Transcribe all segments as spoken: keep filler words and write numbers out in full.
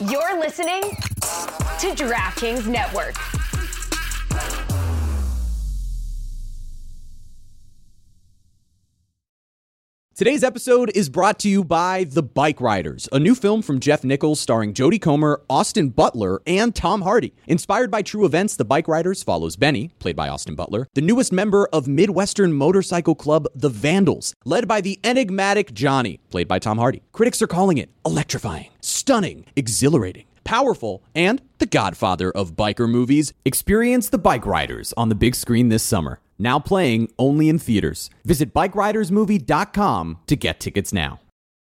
You're listening to DraftKings Network. Today's episode is brought to you by The Bike Riders, a new film from Jeff Nichols starring Jodie Comer, Austin Butler, and Tom Hardy. Inspired by true events, The Bike Riders follows Benny, played by Austin Butler, the newest member of Midwestern motorcycle club The Vandals, led by the enigmatic Johnny, played by Tom Hardy. Critics are calling it electrifying, stunning, exhilarating, powerful, and the godfather of biker movies. Experience The Bike Riders on the big screen this summer. Now playing only in theaters. Visit bike riders movie dot com to get tickets now.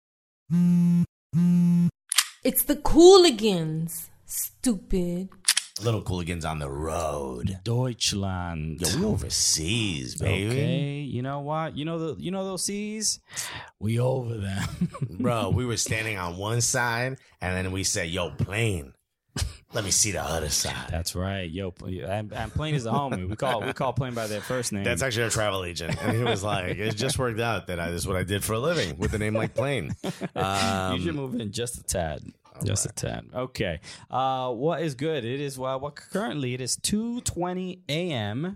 It's the Cooligans, stupid. Little Cooligans on the road. Deutschland. Yo, we overseas, baby. Okay, you know what? You know the you know those seas? We over them. Bro, we were standing on one side, and then we said, yo, plane. Let me see the other side. That's right. Yo, and, and Plane is a homie. We call we call Plane by their first name. That's actually a travel agent. And he was like, it just worked out that I, this is what I did for a living with a name like Plane. Um, you should move in just a tad. Just right. a tad. Okay. Uh, what is good? It is, well, what currently it is two twenty a.m.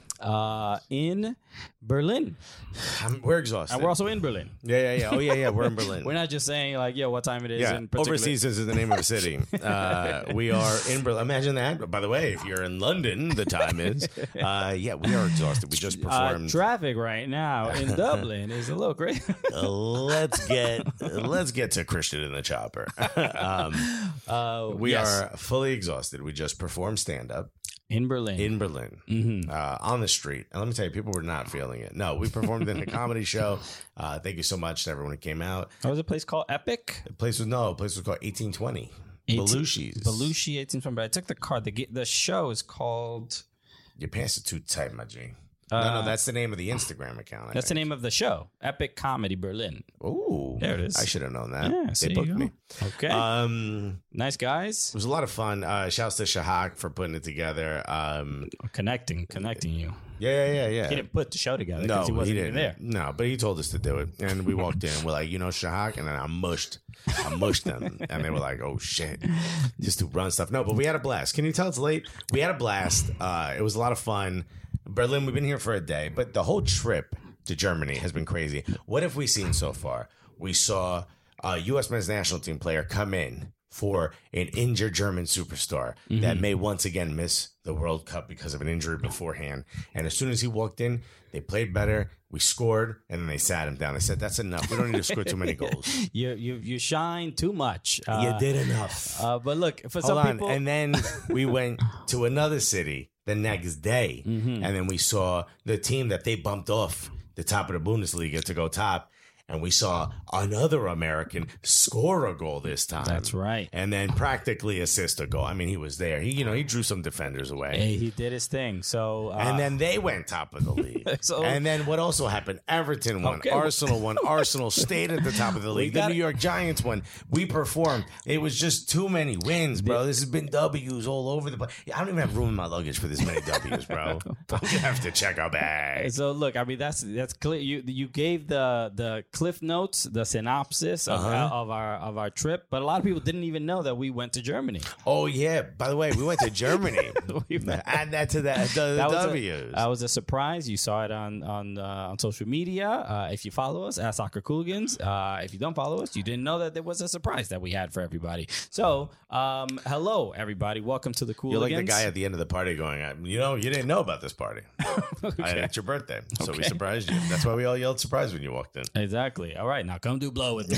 Uh, in Berlin. I'm, we're exhausted. And we're also in Berlin. Yeah, yeah, yeah. Oh, yeah, yeah. We're in Berlin. We're not just saying, like, yo, what time it is yeah, in particular. overseas is the name of a city. Uh, we are in Berlin. Imagine that. By the way, if you're in London, the time is. Uh, yeah, we are exhausted. We just performed. Uh, traffic right now in Dublin is a little crazy. uh, let's get let's get to Christian in the Chopper. um, uh, we yes. are fully exhausted. We just performed stand up. In Berlin. In Berlin. Mm-hmm. Uh, on the street. And let me tell you, people were not feeling it. No, we performed in a comedy show. Uh, thank you so much to everyone who came out. What was a place called Epic? The place was, no, the place was called eighteen twenty. Belushi's. Belushi eighteen twenty. But I took the card. The, the show is called... Your pants are too tight, my G. Uh, no, no, that's the name of the Instagram account. I that's think. the name of the show. Epic Comedy Berlin. Ooh. There it is. I should have known that. Yeah, so they you booked go. me. Okay. Um, nice guys. It was a lot of fun. Uh, shouts to Shahak for putting it together. Um, connecting, connecting you. Yeah, yeah, yeah, yeah. He didn't put the show together No, because he wasn't he even didn't. there. No, but he told us to do it. And we walked in and we're like, you know, Shahak? And then I mushed. I mushed them. And they were like, oh, shit. Just to run stuff. No, but we had a blast. Can you tell it's late? We had a blast. Uh, it was a lot of fun. Berlin, we've been here for a day. But the whole trip to Germany has been crazy. What have we seen so far? We saw a U S men's national team player come in for an injured German superstar mm-hmm. that may once again miss the World Cup because of an injury beforehand. And as soon as he walked in, they played better. We scored, and then they sat him down. They said, that's enough. We don't need to score too many goals. You you you shine too much. Uh, you did enough. Uh, but look, for Hold some on. people... And then we went to another city the next day, mm-hmm. and then we saw the team that they bumped off the top of the Bundesliga to go top. And we saw another American score a goal this time. That's right. And then practically assist a goal. I mean, he was there. He, you know, he drew some defenders away. Hey, he did his thing. So, uh, and then they went top of the league. so, and then what also happened? Everton won. Okay. Arsenal won. Arsenal stayed at the top of the league. got The New it. York Giants won. We performed. It was just too many wins, bro. This has been W's all over the place. I don't even have room in my luggage for this many W's, bro. I'm gonna have to check our bag. So look, I mean that's that's clear. You you gave the the cliff notes, the synopsis of, Uh-huh. of our of our trip, but a lot of people didn't even know that we went to Germany. Oh yeah. By the way, we went to Germany. We went- Add that to that. The, that the was W's. a, that was a surprise. You saw it on on uh, on social media. Uh, if you follow us at Soccer Cooligans, uh, if you don't follow us, you didn't know that there was a surprise that we had for everybody. So, um, hello everybody, welcome to the Cooligans. You're like the guy at the end of the party going, you know, you didn't know about this party. Okay. I, it's your birthday, so we Okay. surprised you. That's why we all yelled surprise when you walked in. Exactly. All right, now come do blow with me.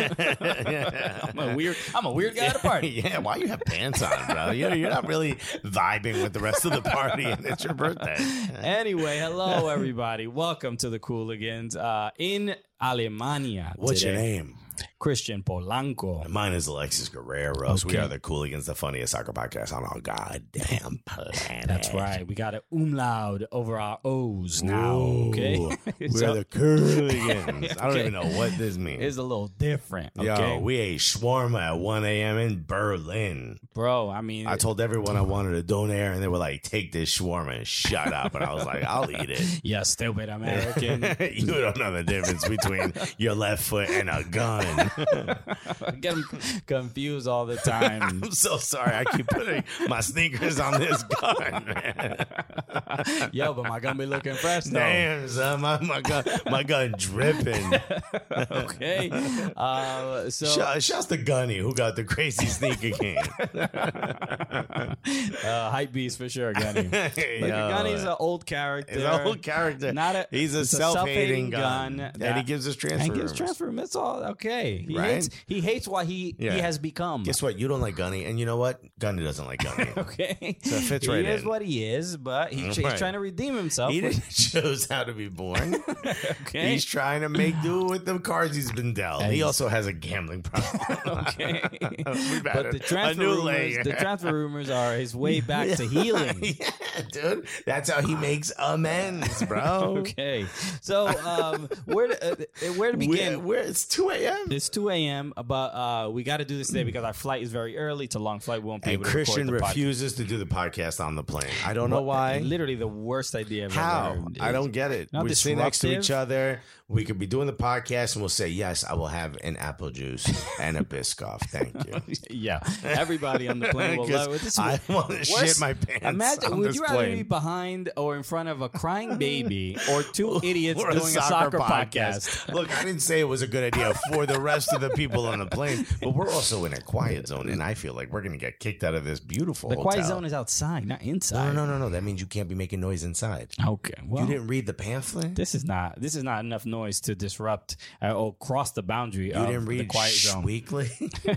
I'm a weird. I'm a weird guy at a party. Yeah, why you have pants on, bro? You're, you're not really vibing with the rest of the party, and it's your birthday. Anyway, hello everybody. Welcome to the Cooligans uh, in Alemania. What's today. your name? Christian Polanco. Mine is Alexis Guerrero. We Okay. are the Cooligans, the funniest soccer podcast on our goddamn planet. That's right. We got an umlaut over our O's now. Ooh, Okay, We're So the Cooligans. I don't Okay. even know what this means. it's a little different. Yo, Okay, we ate shawarma at one a.m. in Berlin. bro. I mean, I told everyone I wanted a donair, and they were like, take this shawarma and shut up. And I was like, I'll eat it. yeah, stupid American. You don't know the difference between your left foot and a gun. I get them confused all the time. I'm so sorry. I keep putting my sneakers on this gun, man. Yo, but my gun be looking fresh though. Damn, son, my, my gun, my gun dripping. Okay. Uh, so Shout, shouts to Gunny who got the crazy sneaker game. uh, hype beast for sure, Gunny. Look, Yo, Gunny's an old character. He's an old character. Not a, He's a it's self-hating gun, gun and he gives us transfer and gives rumors. transfer room. That's all. Okay. He Right? hates. He hates what he Yeah. he has become. Guess what? You don't like Gunny, and you know what? Gunny doesn't like Gunny. Okay. So it fits he right is in. what he is, but he, Right. he's trying to redeem himself. He didn't choose how to be born. Okay. He's trying to make do with the cards he's been dealt. And he he's- also has a gambling problem. Okay. We've But added the transfer a new rumors, layer. the transfer rumors are his way back to healing. Yeah, dude. That's how he makes amends, bro. Okay. So um, where to, uh, where to begin? We're, we're, it's two a.m. It's two a.m., but uh, we got to do this today because our flight is very early. It's a long flight. We won't be And able to Christian record the podcast. refuses to do the podcast on the plane. I don't know why. Literally the worst idea I've How? ever heard. I don't get it. Not We're sitting next to each disruptive. other. We could be doing the podcast and we'll say, yes, I will have an apple juice and a Biscoff. Thank you. Yeah, everybody on the plane will 'Cause love it. This is I want to worse- shit my pants. Imagine, on would this you rather plane. be behind or in front of a crying baby or two idiots Or doing a soccer, podcast? Look, I didn't say it was a good idea for the rest of the people on the plane, but we're also in a quiet zone, and I feel like we're going to get kicked out of this beautiful The hotel. quiet zone is outside, not inside. No, no, no, no. That means you can't be making noise inside. Okay, well, You didn't read the pamphlet? this is not this is not enough noise to disrupt uh, or cross the boundary You of didn't the read quiet Shh zone. Weekly?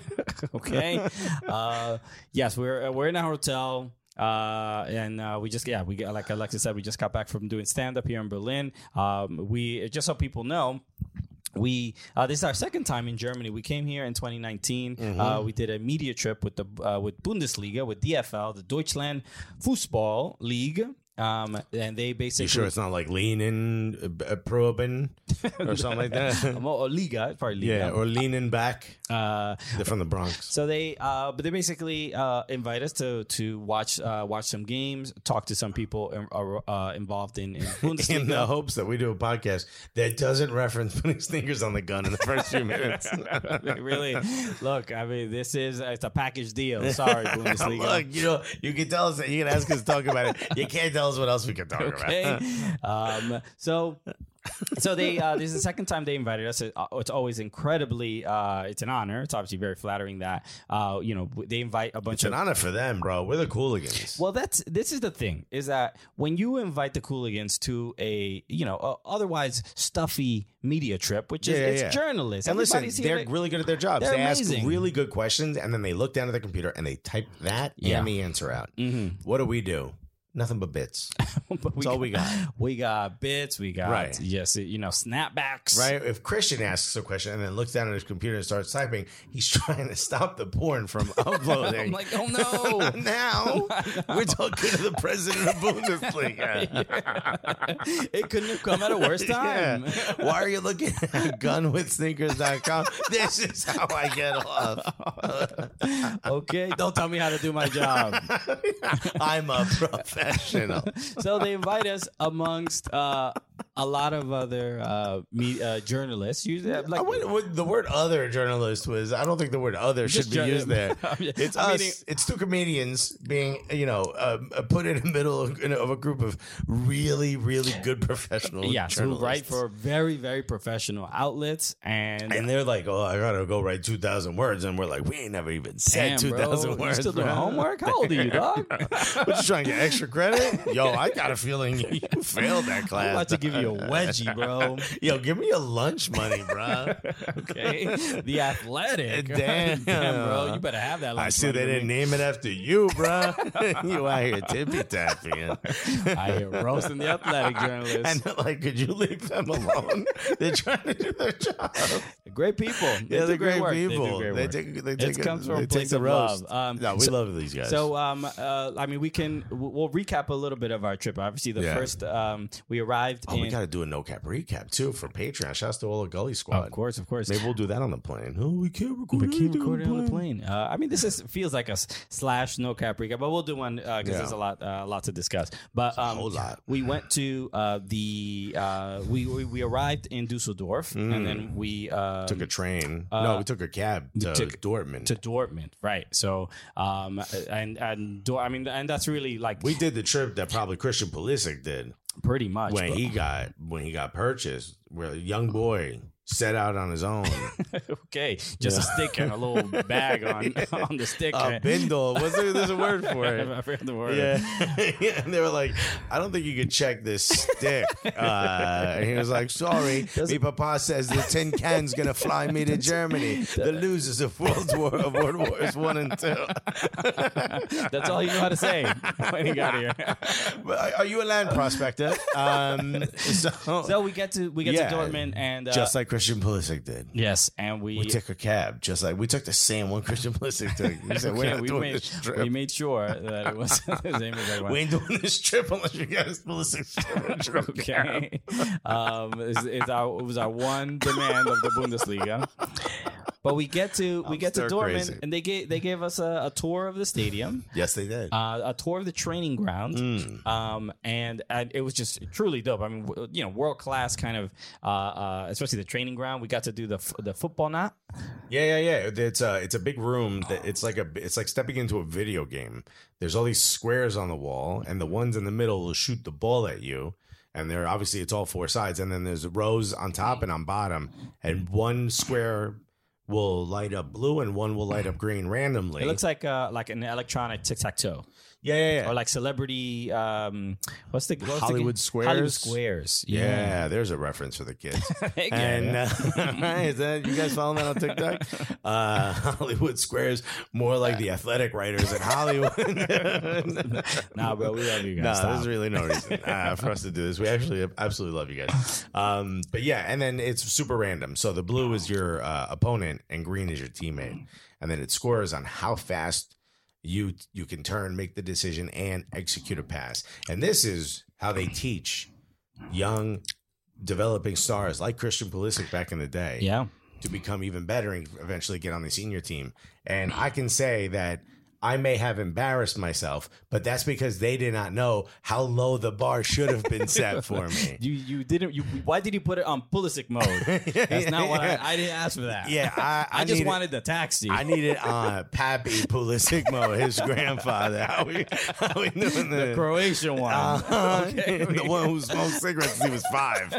Okay. Uh, yes, we're uh, we're in a hotel. Uh, and uh, we just yeah we got, like Alexis said, we just got back from doing stand up here in Berlin. Um, we just so people know. We uh, this is our second time in Germany. We came here in twenty nineteen. Mm-hmm. Uh, we did a media trip with the uh, with Bundesliga, with D F L, the Deutschland Fußball League. Um, and they basically You sure it's not like leaning, uh, proben, or something like that? or Liga, it's probably Liga. Yeah, or leaning back. uh, They're from the Bronx. So they, uh, but they basically uh, invite us to to watch uh, watch some games, talk to some people in, uh, involved in, in Bundesliga. In the hopes that we do a podcast that doesn't reference putting sneakers on the gun in the first few minutes. Really, look, I mean, this is it's a package deal. Sorry, Bundesliga. Look, you know, you can tell us that you can ask us to talk about it. You can't tell us what else we can talk Okay. about. um, so, so they uh, this is the second time they invited us. It, uh, it's always incredibly. Uh, it's an honor. It's obviously very flattering that uh, you know they invite a bunch It's an of. honor for them, bro. We're the Cooligans. Well, that's this is the thing is that when you invite the Cooligans to a you know a otherwise stuffy media trip, which is Yeah, yeah, it's yeah. journalists. And listen, Everybody's here they're to- really good at their jobs. They're They amazing. ask really good questions, and then they look down at their computer and they type that Yeah. and the answer out. Mhm. What do we do? Nothing but bits. But That's all we got. We got bits. We got Right. yes, you know, snapbacks. Right? If Christian asks a question and then looks down at his computer and starts typing, he's trying to stop the porn from uploading. I'm like, oh no. now we're talking to the president of Bundesliga. It couldn't have come at a worse time. Yeah. Why are you looking at gun with sneakers dot com? This is how I get off. Okay, don't tell me how to do my job. I'm a professional. So they invite us amongst uh, a lot of other uh, me, uh, journalists. Usually, like, I wonder what the word "other" journalist was. I don't think the word "other" should Just be jour- used there. I'm It's I'm us. meaning- It's two comedians being, you know, uh, put in the middle of, of a group of really, really good professional yes, who journalists. write for very, very professional outlets, and, And they're like, "Oh, I gotta go write two thousand words," and we're like, "We ain't never even said damn, two bro, thousand you words." still doing bro. homework? How old are you, dog? What, you trying to get extra credit? Yo, I got a feeling you failed that class. I'm about to give you a wedgie, bro. Yo, give me a lunch money, bro. Okay, the Athletic. Damn. Damn, bro, you better have that. I lunch see money they with didn't me. name it after you, bro. You out here tippy tapping. I hear roasting the Athletic journalists. And they're like, could you leave them alone? They're trying to do their job. Great people. They Yeah, do they're great work. people. They do great They work. take, they take It comes from they a take place the of roast. love. Um, no, we so- love these guys. So, um, uh, I mean, we can we'll we'll recap a little bit of our trip. Obviously, the Yeah. first um, we arrived oh, in. we got to do a no cap recap too for Patreon. Shouts to all the Gully Squad. Of course, of course. Maybe we'll do that on the plane. Oh, we can't record. We can't anything record it on the plane. Uh, I mean, this is feels like a s- slash no cap recap, but we'll do one because Yeah. there's a lot, uh, a lot to discuss. But um, whole lot. we went to uh, the uh, we, we we arrived in Dusseldorf, and then we um, Took a train. uh, no, we took a cab to took- Dortmund. to Dortmund, right? So, um, and and Dor- I mean, and that's really like we did the trip that probably Christian Pulisic did pretty much when but- he got when he got purchased, where a young boy set out on his own. okay, just a stick and a little bag on on the stick. A bindle. What's there, there's a word for it. I forgot the word. Yeah. yeah. And they were like, I don't think you could check this stick. Uh, and he was like, sorry. Me papa says the tin can's going to fly me to Germany. The losers of World War of World Wars One and Two. That's all you know how to say when he got here. But are you a land prospector? Um, so, So we get to we get Yeah. to Dortmund and uh, just like Christian Pulisic did. yes, and we We took a cab, just like we took the same one Christian Pulisic took. We said, we're okay, not we doing made this trip. we made sure that it was the same as everyone. We ain't doing this trip unless you guys Pulisic trip. Okay, um, it's, it's our, it was our one demand of the Bundesliga. But we get to we get to stir Dortmund, crazy. and they gave they gave us a, a tour of the stadium. Yes, they did. Uh, a tour of the training ground, Mm. um, and, and it was just truly dope. I mean, w- you know, world class kind of, uh, uh, especially the training ground. We got to do the f- the football knot. Yeah, yeah, yeah. It's a it's a big room that it's like a it's like stepping into a video game. There's all these squares on the wall, and the ones in the middle will shoot the ball at you. And they're obviously it's all four sides, and then there's rows on top and on bottom, and one square will light up blue and one will light up green randomly. It looks like uh, like an electronic tic tac toe. yeah, yeah, yeah. Or like celebrity, um, what's the what's Hollywood the, Squares? Hollywood Squares. Yeah, there's a reference for the kids. Yeah. And uh, is that you guys following that on TikTok? Uh, Hollywood Squares, more like the athletic writers at Hollywood. Nah, bro, we love you guys. No, Stop. there's really no reason uh, for us to do this. We actually absolutely love you guys. Um, but yeah, and then it's super random. So the blue is your uh, opponent and green is your teammate, and then it scores on how fast you you can turn, make the decision, and execute a pass. And this is how they teach young developing stars like Christian Pulisic back in the day Yeah. to become even better and eventually get on the senior team. And I can say that I may have embarrassed myself, but that's because they did not know how low the bar should have been set for me. You you didn't you why did you put it on Pulisic mode? That's not what I, I didn't ask for that. Yeah, I, I, I just needed- wanted the taxi. I needed uh, Pappy Pulisic mode, his grandfather. How we, how we doing the the Croatian one. Uh, the one who smoked cigarettes since he was five.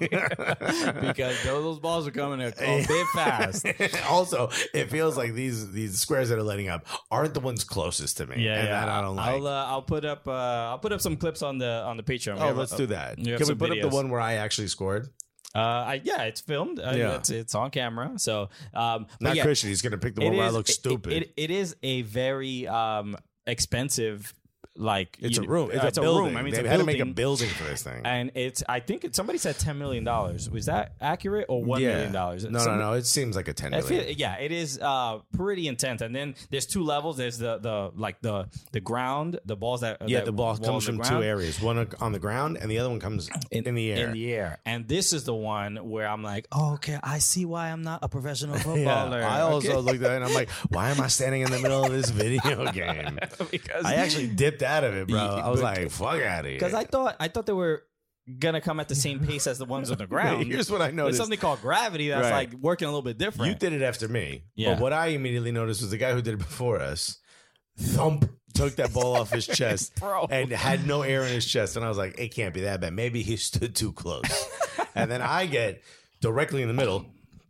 Because those balls are coming a, a bit fast. Also, it feels like these these squares that are lighting up aren't the ones closest to me. Yeah, and yeah. that I don't like. I'll uh, I'll put up uh, I'll put up some clips on the on the Patreon. We Oh, have let's a- do that. you have Can we some put up videos. the one where I actually scored? Uh, I, yeah, it's filmed. Uh, Yeah. it's, it's on camera. So, um, but Not yeah, Christian. He's going to pick the it one where I is- look it- stupid. It, it is a very um expensive. Like it's a you- room. It's, uh, a, building. room. I mean, they it's a had to building, make a building for this thing. and it's. I think it, somebody said ten million dollars. Was that accurate or one million dollars? No, no, no. It seems like a ten I million. feel, yeah, it is uh, pretty intense. And then there's two levels. There's the the like the the ground, the balls that yeah, that the ball roll comes on from the two ground. areas. One on the ground, and the other one comes in, the air. In the air. And this is the one where I'm like, oh, okay, I see why I'm not a professional Yeah, footballer. I also Okay. looked at it and I'm like, why am I standing in the middle of this video game? because I actually dipped out of it, bro. I was But- like, fuck out of here. because I thought I thought they were gonna come at the same pace as the ones on the ground. Here's what I There's noticed. something called gravity that's Right. like working a little bit different. You did it after me. Yeah. But what I immediately noticed was the guy who did it before us, thump, took that ball off his chest Bro. and had no air in his chest. And I was like, it can't be that bad. Maybe he stood too close. And then I get directly in the middle.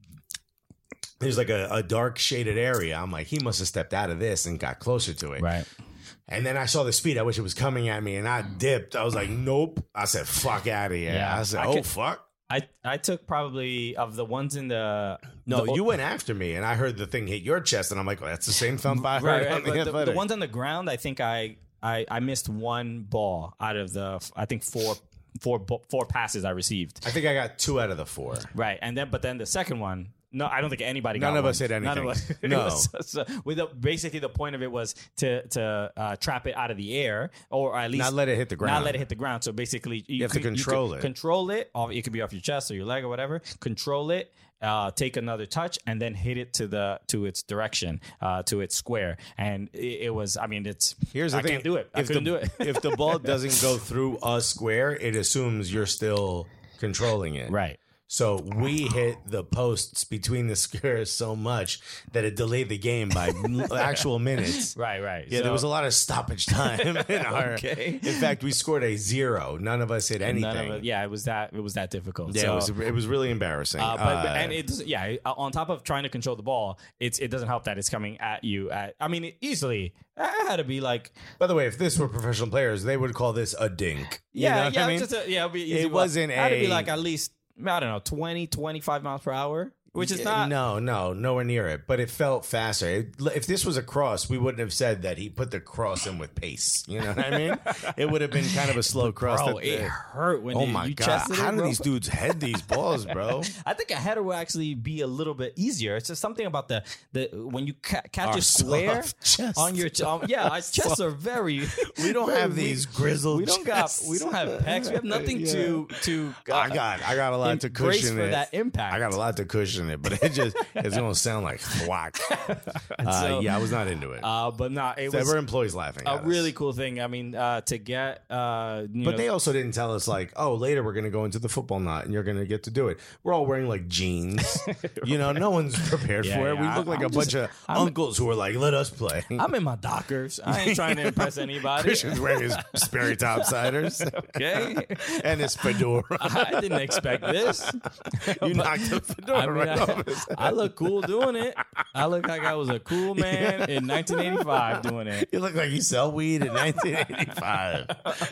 There's like a, a dark shaded area. I'm like, he must have stepped out of this and got closer to it. right. And then I saw the speed at which it was coming at me and I dipped. I was like, nope. I said, fuck out of here. Yeah. I said, I oh, can- fuck. I, I took probably of the ones in the No, the, you went after me, and I heard the thing hit your chest, and I'm like, well, that's the same thump I heard right, on right, the but the, the athletic. ones on the ground. I think I, I I missed one ball out of the I think four four bo- four passes I received. I think I got two out of the four. Right, and then but then the second one No, I don't think anybody. None got of one. us hit anything. None of us. It No. was- so with the, basically the point of it was to to uh, trap it out of the air, or at least Not let it hit the ground. Not let it hit the ground. So basically, you, have to could- control could it. Control it. Or it could be off your chest or your leg or whatever. Control it. Uh, take another touch and then hit it to the to its direction, uh, to its square. And it, it was. I mean, it's. Here's the I thing. can't do it. I If couldn't the, do it. if the ball doesn't go through a square, it assumes you're still controlling it. Right. So we hit the posts between the squares so much that it delayed the game by m- actual minutes. Right. Right. Yeah, So- there was a lot of stoppage time in our. Okay. In fact, we scored a zero. None of us hit anything. None of it, yeah, it was that. It was that difficult. Yeah, So, it was it was really embarrassing. Uh, but, but- Uh, and it's yeah. On top of trying to control the ball, it's it doesn't help that it's coming at you. At I mean, easily. I had to be like, by the way, if this were professional players, they would call this a dink. You yeah, know what yeah, I mean? just a, yeah. It'd be easy. It wasn't I had to be a- like at least I don't know, twenty, twenty-five miles per hour, which is not. No, no, nowhere near it. But it felt faster. It- if this was a cross, we wouldn't have said that he put the cross in with pace. You know what I mean? It would have been kind of a slow cross. Bro, that- it hurt when oh you, my you god! chested How it, do bro. these dudes head these balls, bro? I think a header will actually be a little bit easier. It's just something about the the when you ca- catch Our a square soft chest. on your ch- um, yeah, our chests are very. We don't very have weak. these grizzled. We don't got. chests. We don't have pecs. We have nothing to to. uh, I got, I got a lot to brace cushion for it. that impact. I got a lot to cushion it, but it just it's gonna sound like thwack. Uh, So, yeah, I was not into it. Uh, but nah, it there was were employees laughing. a at us. really cool thing. I mean, uh, to get. Uh, you But know, they also didn't tell us like, oh, later we're gonna go into the football knot and you're gonna get to do it. We're all wearing like jeans. You know, no one's prepared Yeah, for it. yeah, We I- look like I'm a just- bunch of I'm- uncles who are like, let us play. I'm in my Dockers. I ain't trying to impress anybody. Christian's wearing his Sperry topsiders Okay. and his fedora. I didn't expect this. You knocked the fedora I, mean, right I, off his head. I look cool doing it. I look like I was a cool man in nineteen eighty-five doing it. You look like you sell weed in nineteen eighty-five.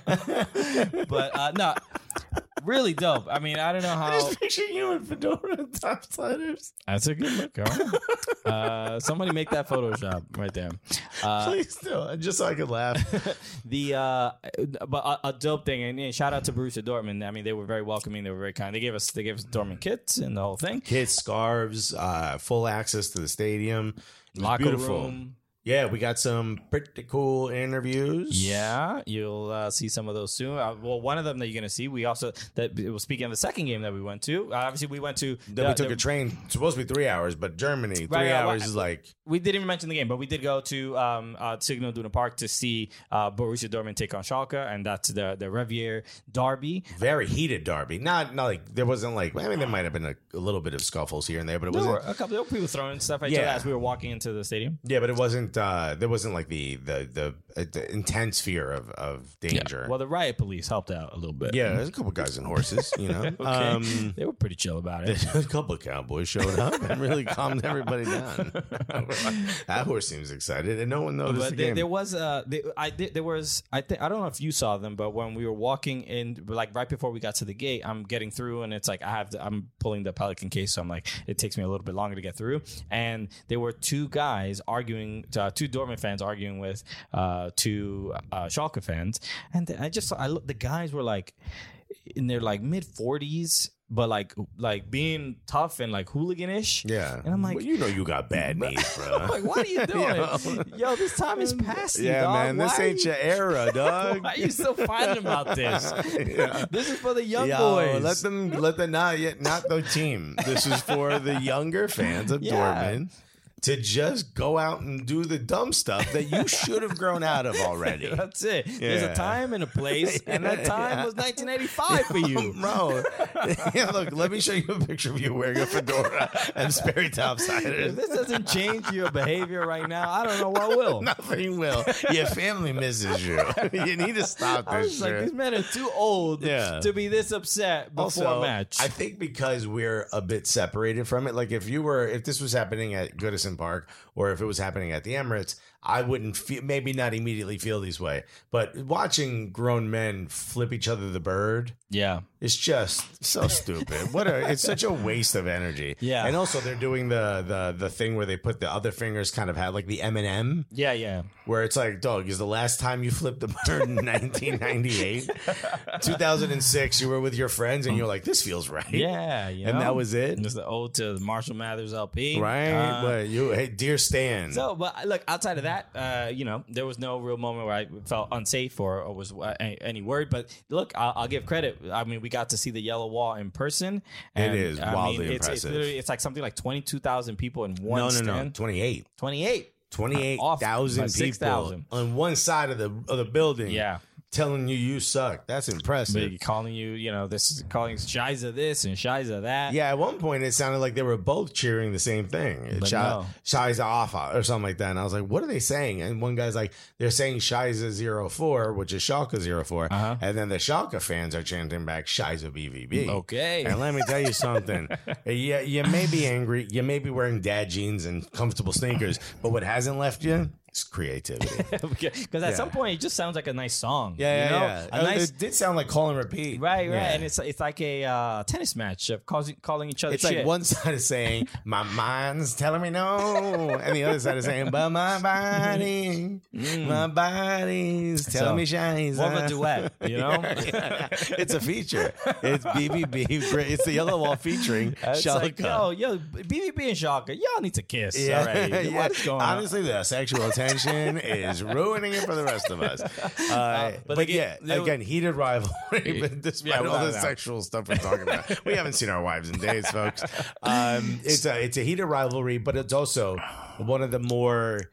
But uh, no, really dope. I mean, I don't know how. Just picture you in fedora and topsiders. That's a good look. Huh? Uh, somebody make that Photoshop right there. Uh, Please do, just so I could laugh. the uh, but a, a dope thing, and yeah, shout out to Borussia Dortmund. I mean, they were very welcoming. They were very kind. They gave us they gave us Dortmund kits and the whole thing. Kids, scarves, uh, full access to the stadium. It was Locker beautiful. room. Yeah, we got some pretty cool interviews. Yeah, you'll uh, see some of those soon. Uh, well, one of them that you're going to see, we also that well, speaking of the second game that we went to, uh, obviously we went to. Then the- we took the- a train. It's supposed to be three hours, but Germany, three Right, right, hours well, is like. We didn't even mention the game, but we did go to um, uh, Signal Iduna Park to see uh, Borussia Dortmund take on Schalke, and that's the the Revier derby. Very heated derby. Not, not like there wasn't like. I mean, there might have been a, a little bit of scuffles here and there, but it There wasn't. were a couple there were people throwing stuff at each Yeah. other as we were walking into the stadium. Yeah, but it wasn't. Uh, there wasn't like the the the, uh, the intense fear of of danger. Well, the riot police helped out a little bit. Yeah, there's a couple guys and horses. You know, Okay. um, They were pretty chill about it. a couple of cowboys showed up and really calmed everybody down. That horse seems excited, and no one noticed But the there, game. there was uh, there, I did, there was I think I don't know if you saw them, but when we were walking in, like right before we got to the gate, I'm getting through, and it's like I have to, I'm pulling the Pelican case, so I'm like it takes me a little bit longer to get through, and there were two guys arguing, uh, two Dortmund fans arguing with uh, two uh, Schalke fans, and I just I look, the guys were like in their like mid forties. But like, like being tough and like hooliganish. Yeah, and I'm like, well, you know, you got bad knees, bro. I'm like, what are you doing? Yo. Yo, this time is past you, Yeah, dog. man, this Why ain't are your era, dog. Why are you still fighting about this? Yeah. This is for the young Yo, boys. let them, let them not yet, not the team. This is for the younger fans of Yeah. Dortmund to just go out and do the dumb stuff that you should have grown out of already. That's it. There's a Yeah. time and a place, and that time Yeah. was nineteen eighty-five for you. Bro, yeah, look, let me show you a picture of you wearing a fedora and Sperry If topsiders. this doesn't change your behavior right now, I don't know what will. Nothing will. Your family misses you. You need to stop I was this just like, shit. these men are too old Yeah. to be this upset before Also, a match. I think because we're a bit separated from it, like if you were, if this was happening at Goodison Crescent Park or if it was happening at the Emirates, I wouldn't feel, maybe not immediately feel this way. But watching grown men flip each other the bird, Yeah. it's just so stupid. What a it's such a waste of energy. Yeah. And also they're doing the the the thing where they put the other fingers kind of have like the M and M, Yeah, yeah. where it's like, dog, is the last time you flipped the bird in nineteen ninety-eight? two thousand six, you were with your friends and you're like, this feels right. Yeah, you And know? that was it? Just the ode to the Marshall Mathers L P. Right? Uh, but you, hey, dear Stan. So, but look, outside of that, uh, you know, there was no real moment where I felt unsafe or, or was uh, any, any worried. But look, I'll, I'll give credit. I mean, we got to see the Yellow Wall in person. And, is I wildly mean, it's, impressive. It's, literally, it's like something like twenty-two thousand people in one no, no, stand. no. twenty-eight. twenty-eight. twenty-eight Off by thousand people six thousand. on one side of the of the building. Yeah. Telling you you suck. That's impressive. But calling you, you know, this is calling Shiza this and Shiza that. Yeah, at one point it sounded like they were both cheering the same thing. But Shi- no. Shiza Alpha or something like that. And I was like, what are they saying? And one guy's like, they're saying Shiza zero four, which is Schalke zero four. Uh-huh. And then the Schalke fans are chanting back Shiza B V B. Okay. And let me tell you something. you, you may be angry. You may be wearing dad jeans and comfortable sneakers. But what hasn't left you is creativity. Because at Yeah. some point it just sounds like a nice song. Yeah, you yeah, know? yeah. A Uh, nice, it did sound like call and repeat. right, right. Yeah. And it's it's like a uh, tennis match of causing, calling each other It's shit. like one side is saying, my mind's telling me no. And the other side is saying, but my body, my body's telling So, me shines. more of a duet, you know? Yeah. It's a feature. It's B B B. It's the Yellow Wall featuring It's like, Schalke. yo, yo, B B B and Schalke, y'all need to kiss Yeah, already. yeah. What is going on? Honestly, the sexual tension is ruining it for the rest of us. Uh, but but again, yeah, there- again, heated rivalry. But despite Yeah, all without the a doubt. sexual stuff we're talking about, we haven't seen our wives in days, folks. Um, it's a it's a heated rivalry, but it's also one of the more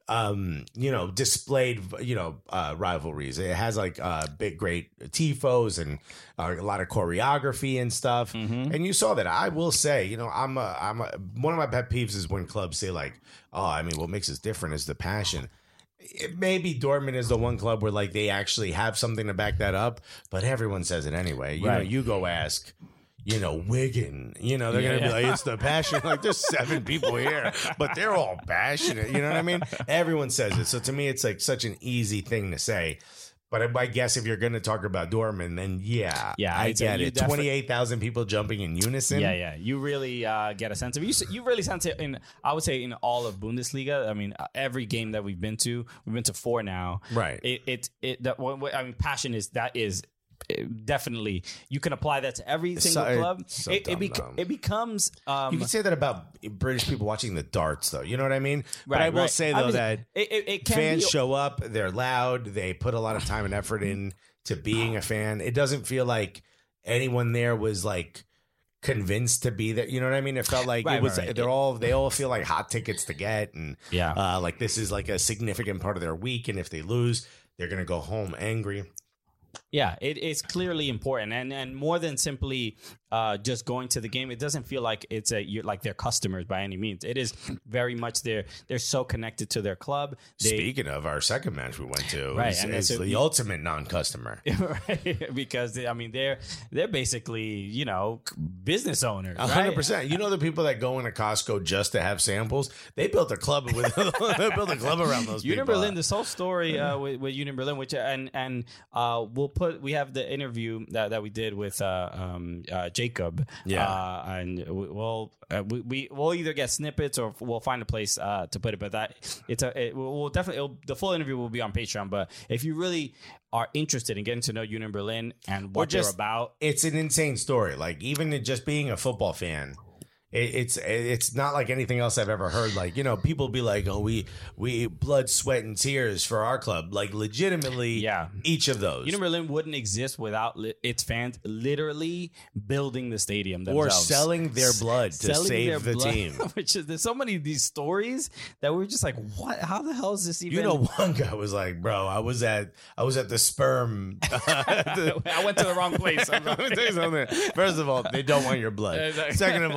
um you know displayed you know uh rivalries. It has like uh big great tifos and uh, a lot of choreography and stuff. And you saw that. I will say, you know, i'm a i'm a, one of my pet peeves is when clubs say like, oh, I mean, what makes us different is the passion. It maybe Dortmund is the one club where like they actually have something to back that up, but everyone says it anyway. You know, Right. you go ask, you know, Wigan, you know, they're Yeah, going to yeah. be like, it's the passion. Like, there's seven people here, but they're all passionate. You know what I mean? Everyone says it. So to me, it's like such an easy thing to say. But I guess if you're going to talk about Dortmund, then yeah, Yeah, I I'd say get you it. defi- twenty-eight thousand people jumping in unison. Yeah, yeah. You really uh, get a sense of you. You really sense it in. I would say in all of Bundesliga. I mean, uh, every game that we've been to, we've been to four now. Right. It it it. That, what- what- I mean, passion is that is uh, definitely you can apply that to every single so- club. it's so it it, dumb, bec- dumb. it becomes. Um, You can say that about British people watching the darts, though. You know what I mean? But Right, I will right. say, I though, mean, that it, it, it can fans be, show up, they're loud, they put a lot of time and effort in to being a fan. It doesn't feel like anyone there was like convinced to be there. You know what I mean? It felt like Right, it was right, right. they're all they all feel like hot tickets to get, and Yeah. uh, like this is like a significant part of their week, and if they lose, they're gonna go home angry. Yeah, it is clearly important, and and more than simply uh, just going to the game. It doesn't feel like it's a you're like their customers by any means. It is very much their they're so connected to their club. They, Speaking of our second match we went to, Right, is, and is that's a- the ultimate non-customer. right? Because they, I mean they're they're basically you know business owners. A hundred right? percent. You know the people that go into Costco just to have samples. They built a club with. They built a club around those Union people. Berlin, this whole story uh, with, with Union Berlin, which and and uh, we'll put we have the interview that, that we did with uh, um, uh, Jacob, Yeah. uh, and we- we'll uh, we, we we'll either get snippets or we'll find a place uh, to put it. But that it's a it, we'll definitely it'll, the full interview will be on Patreon. But if you really are interested in getting to know Union Berlin and what just- they're about, It's an insane story. Like even in just being a football fan, it, it's it's not like anything else I've ever heard. Like you know, people be like, "Oh, we we blood, sweat, and tears for our club." Like legitimately, Yeah. each of those. Union Berlin wouldn't exist without li- its fans literally building the stadium or themselves. selling their blood to Selling save their the blood, team. Which is there's so many of these stories that we're just like, what? How the hell is this even? You know, one guy was like, "Bro, I was at I was at the sperm." I went to the wrong place. I'm Let me tell you something. First of all, they don't want your blood. Exactly. Second of all, I was there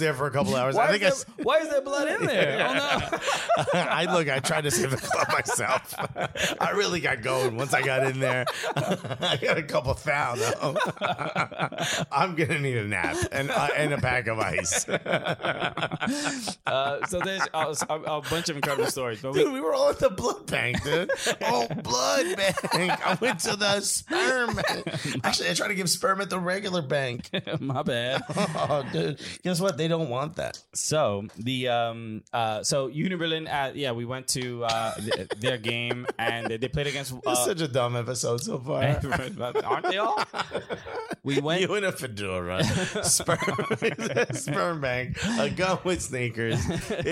there for a couple hours. Why, I think is I, there, why is there blood in there? Oh no! I look. I tried to save the club myself. I really got going once I got in there. I got a couple thou though. I'm gonna need a nap and uh, and a pack of ice. Uh, so there's a, a, a bunch of incredible stories, but we, Dude, we were all at the blood bank, dude. Oh, blood bank. I went to the sperm bank. Actually, I tried to give sperm at the regular bank. my bad. Oh, dude. Guess what? They don't want that. So the um uh so Union Berlin, uh, yeah, we went to uh th- their game and they, they played against. Uh, It's such a dumb episode so far. aren't they all? We went. You in a fedora, sperm, sperm bank, a gun with sneakers.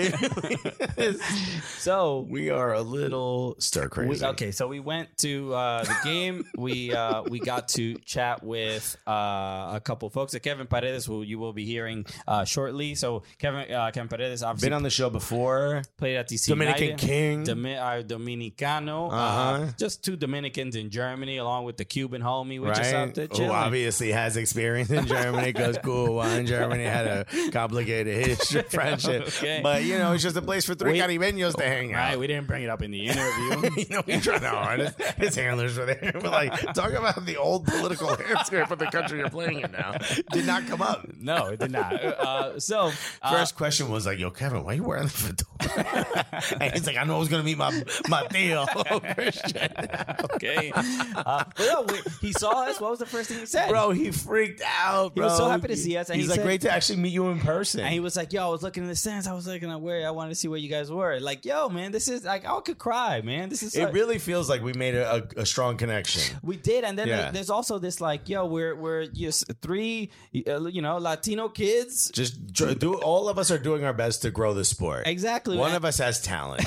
So We are a little stir crazy. We, okay, so we went to uh, the game. We uh, we got to chat with uh, a couple folks. Uh, Kevin Paredes, who you will be hearing uh, shortly. So Kevin uh, Kevin Paredes obviously Been on the show before. played at D C Dominican United. King. Domi- uh, Dominicano. Uh-huh. Uh, just two Dominicans in Germany, along with the Cuban homie, which is out there Who chilling. obviously has experience in Germany because cool while in Germany had a complicated history friendship. Okay. But you know, it's just a place for three We- caribeños to hang out. Right, we didn't bring it up in the interview. You know, we tried hard. His, his handlers were there. We're like, talk about the old political landscape of the country you're playing in now. Did not come up. No, it did not. Uh, so uh, First question was like, yo, Kevin, why are you wearing the fedora? And he's like, I know I was going to meet my, my Theo, Christian. okay. Uh, but no, we, he saw us. What was the first thing he said? Bro, he freaked out, He bro. was so happy to see us, and he's he like, said- great to actually meet you in person. And he was like, yo, I was looking in the stands. I was looking at where I wanted to see where you guys were. Like, yo, man, this is like, I could cry, man. This is it so- really feels like we made a, a, a strong connection. we did. And then Yeah. there- there's also this like, yo, we're, we're just three, uh, you know, Latino kids. Just dr- do. All of us are doing our best to grow the sport. Exactly. One man. of us has talent.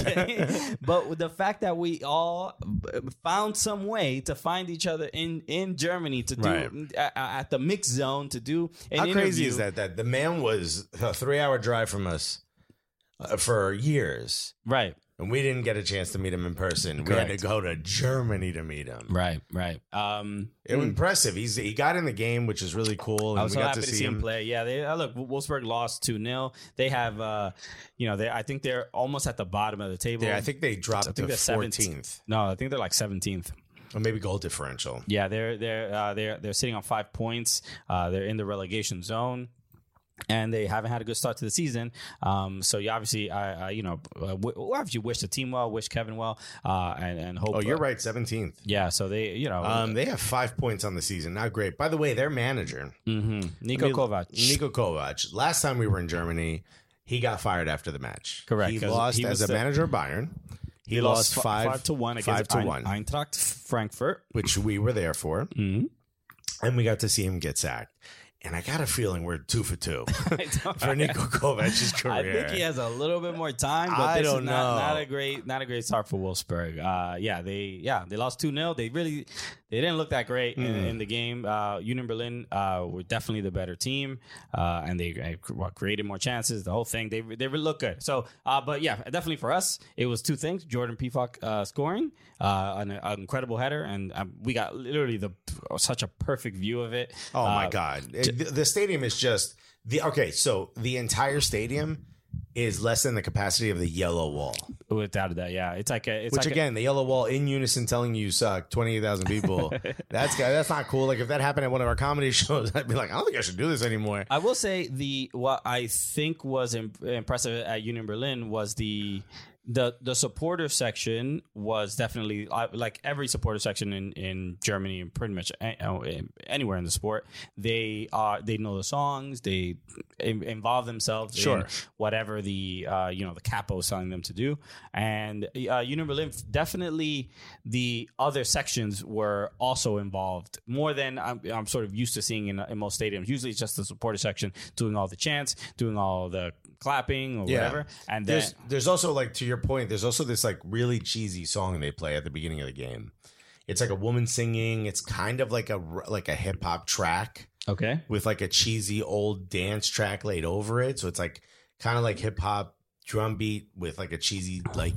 Okay. But with the fact that we all found some way to find each other in, in Germany to do Right. uh, at the mix zone to do an How crazy interview. is that? That the man was a three-hour drive from us uh, for years, Right. and we didn't get a chance to meet him in person. We had Correct. to go to Germany to meet him. Right. Right. Um, It was impressive. He's he got in the game, which is really cool. And I was we so got happy to see him play. Yeah, they uh, look. Wolfsburg lost two nil. They have, uh, you know, they. I think they're almost at the bottom of the table. Yeah, I think they dropped I think to they're seventeenth. fourteenth, No, I think they're like seventeenth. or maybe goal differential. Yeah, they're they're uh, they're they're sitting on five points. Uh, they're in the relegation zone. And they haven't had a good start to the season, um, so you obviously, I, I you know, uh, w- obviously wish the team well, wish Kevin well, uh, and, and hope. Oh, you're uh, right, seventeenth. Yeah, so they, you know, Um, they have five points on the season. Not great. By the way, their manager, mhm. Nico I mean, Kovac. Nico Kovac. Last time we were in Germany, he got fired after the match. Correct, He 'cause lost he was as a the- manager of Bayern. He, He lost, fi- five, five to one five against to Ein- one, Eintracht Frankfurt. which we were there for, Mhm. and we got to see him get sacked. And I got a feeling we're two for two I don't- for Nico Kovac's career. I think he has a little bit more time, but I this don't is not, know. not a great not a great start for Wolfsburg. Uh, yeah, they yeah they lost two nil. They really they didn't look that great in, Mm. in the game. Uh, Union Berlin uh, were definitely the better team, uh, and they uh, created more chances. The whole thing they they really look good. So, uh, but yeah, definitely for us, it was two things: Jordan Pifok uh, scoring uh, an, an incredible header, and um, we got literally the such a perfect view of it. Oh my Uh, god, It- the, the stadium is just the okay. So the entire stadium is less than the capacity of the yellow wall. Without a doubt, yeah, it's like a, it's Which like a- again, the yellow wall in unison telling you you suck. Twenty eight thousand people. that's that's not cool. Like if that happened at one of our comedy shows, I'd be like, I don't think I should do this anymore. I will say the what I think was imp- impressive at Union Berlin was the the the supporter section was definitely uh, like every supporter section in, in Germany and pretty much a- uh, anywhere in the sport. They are they know the songs. They in- involve themselves Sure. in whatever the uh, you know the capo is telling them to do. And uh, Union Berlin definitely the other sections were also involved more than I'm, I'm sort of used to seeing in, in most stadiums. Usually it's just the supporter section doing all the chants, doing all the clapping or whatever. And then There's there's also like to your point, there's also this like really cheesy song they play at the beginning of the game. It's like a woman singing. It's kind of like a like a hip hop track okay. with like a cheesy old dance track laid over it. So it's like kind of like hip hop drum beat with like a cheesy like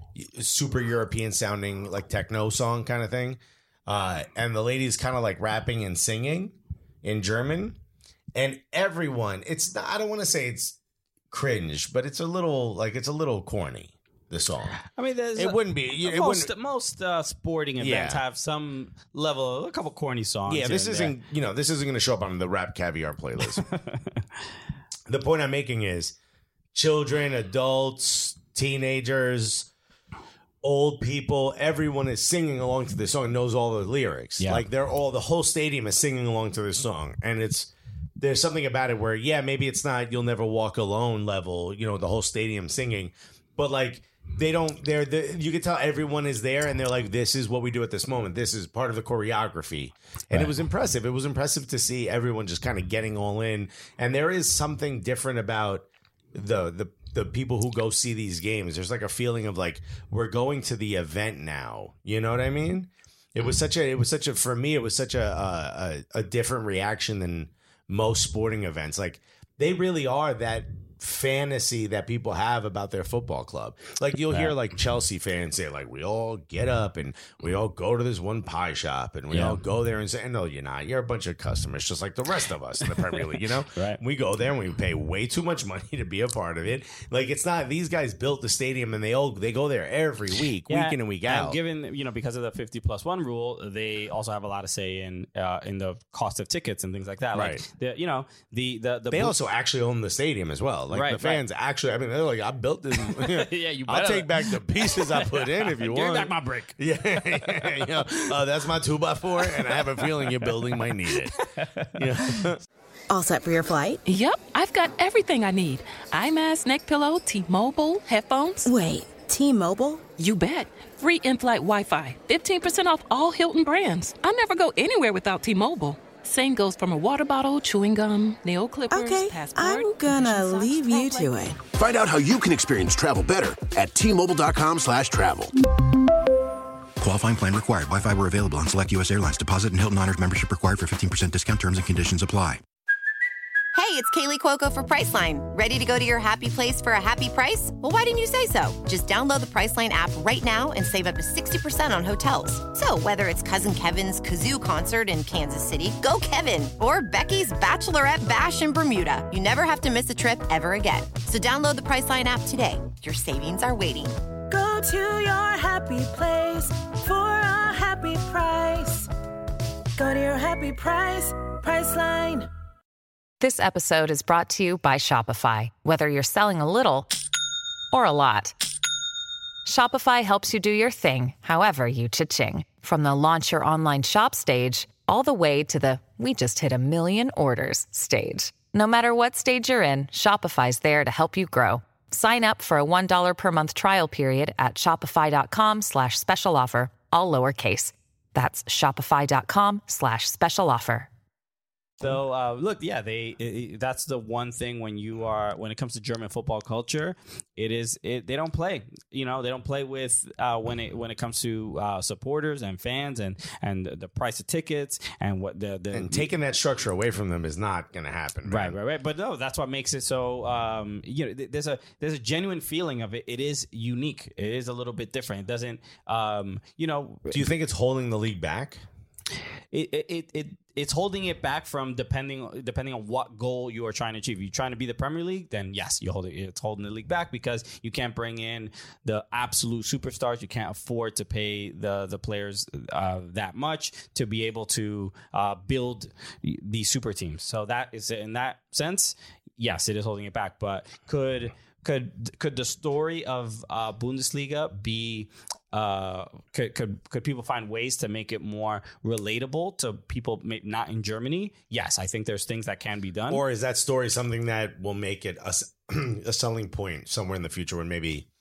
super European sounding like techno song kind of thing. Uh, and the lady's kind of like rapping and singing in German. and everyone, it's not, I don't want to say it's cringe, but it's a little like it's a little corny. The song. I mean, there's it a, wouldn't be. It most wouldn't, most uh, sporting events Yeah. have some level, a couple corny songs. yeah, this here and isn't. You know, this isn't going to show up on the Rap Caviar playlist. The point I'm making is, children, adults, teenagers, old people, everyone is singing along to this song and knows all the lyrics. Yeah. Like they're all the whole stadium is singing along to this song, and it's. There's something about it where, yeah, maybe it's not "You'll Never Walk Alone" level, you know, the whole stadium singing, but like. They don't, they're, the you can tell everyone is there and they're like, this is what we do at this moment. This is part of the choreography. And Right. it was impressive. It was impressive to see everyone just kind of getting all in. And there is something different about the, the, the people who go see these games. There's like a feeling of like, we're going to the event now. You know what I mean? It was such a, it was such a, for me, it was such a, a, a different reaction than most sporting events. Like they really are that fantasy that people have about their football club. Like you'll hear like Chelsea fans say like, we all get up and we all go to this one pie shop and we Yeah. all go there and say, no, you're not. You're a bunch of customers just like the rest of us in the Premier League, you know? Right. We go there and we pay way too much money to be a part of it. Like it's not, these guys built the stadium and they all, they go there every week, Yeah, week in and week and out. given, you know, because of the fifty plus one rule, they also have a lot of say in uh, in the cost of tickets and things like that. Like Right. the, you know, the the, the They boot- also actually own the stadium as well. Like Right, the fans actually, I mean, they're like, I built this. Yeah, you I'll better. take back the pieces I put in if you Give me want. back my brick. Yeah, yeah, yeah. Uh, that's my two by four, and I have a feeling your building might need it. Yeah. All set for your flight? Yep, I've got everything I need. Eye mask, neck pillow, T-Mobile, headphones. Wait, T-Mobile? You bet. Free in-flight Wi-Fi. fifteen percent off all Hilton brands. I never go anywhere without T-Mobile. Same goes from a water bottle, chewing gum, nail clippers, Okay, passport. I'm gonna compression socks, leave you phone to plate. it. Find out how you can experience travel better at T-Mobile.com slash travel. Qualifying plan required. Wi-Fi were available on select U S airlines. Deposit and Hilton Honors membership required for fifteen percent discount. Terms and conditions apply. Hey, it's Kaylee Cuoco for Priceline. Ready to go to your happy place for a happy price? Well, why didn't you say so? Just download the Priceline app right now and save up to sixty percent on hotels. So whether it's Cousin Kevin's Kazoo Concert in Kansas City, go Kevin, or Becky's Bachelorette Bash in Bermuda, you never have to miss a trip ever again. So download the Priceline app today. Your savings are waiting. Go to your happy place for a happy price. Go to your happy price, Priceline. This episode is brought to you by Shopify. Whether you're selling a little or a lot, Shopify helps you do your thing, however you cha-ching. From the launch your online shop stage, all the way to the we just hit a million orders stage. No matter what stage you're in, Shopify's there to help you grow. Sign up for a one dollar per month trial period at shopify.com slash special offer, all lowercase. That's shopify.com slash special offer. So uh, look, yeah, they it, it- that's the one thing when you are when it comes to German football culture, it is it they don't play. You know, they don't play with uh, when it when it comes to uh, supporters and fans and and the price of tickets and what the, the And taking that structure away from them is not going to happen. man. Right, right, right. But no, that's what makes it so. Um, you know, th- there's a there's a genuine feeling of it. It is unique. It is a little bit different. It doesn't. Um, you know, Do you think it's holding the league back? it it, it, it it's holding it back from depending depending on what goal you are trying to achieve. If you're trying to be the Premier League, then yes, you hold it. It's holding the league back because you can't bring in the absolute superstars. You can't afford to pay the the players uh, that much to be able to uh, build these super teams. So that is in that sense, yes, it is holding it back. But could could could the story of uh, Bundesliga be? Uh, could, could could people find ways to make it more relatable to people may, not in Germany? Yes, I think there's things that can be done. Or is that story something that will make it a, s- a selling point somewhere in the future when maybe,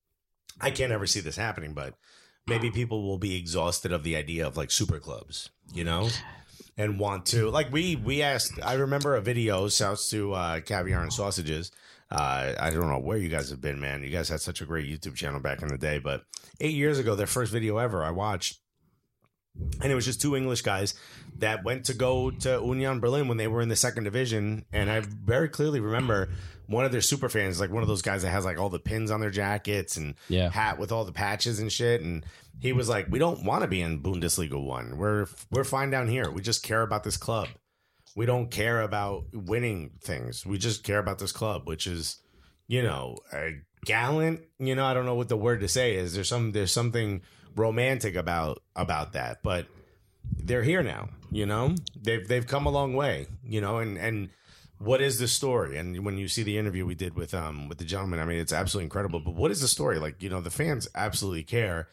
I can't ever see this happening, but maybe people will be exhausted of the idea of like super clubs, you know? And want to, like we we asked, I remember a video, shouts to uh, Caviar and Sausages. Uh, I don't know where you guys have been, man. You guys had such a great YouTube channel back in the day, but eight years ago, their first video ever I watched, and it was just two English guys that went to go to Union Berlin when they were in the second division. And I very clearly remember one of their super fans, like one of those guys that has like all the pins on their jackets and Yeah. hat with all the patches and shit. And he was like, we don't want to be in Bundesliga one. We're, we're fine down here. We just care about this club. we don't care about winning things. We just care about this club, which is, you know, uh, gallant. You know, I don't know what the word to say is. There's some there's something romantic about about that, but they're here now. You know, they've they've come a long way. You know, and and what is the story? And when you see the interview we did with um with the gentleman, I mean, it's absolutely incredible. But what is the story? Like, you know, the fans absolutely care.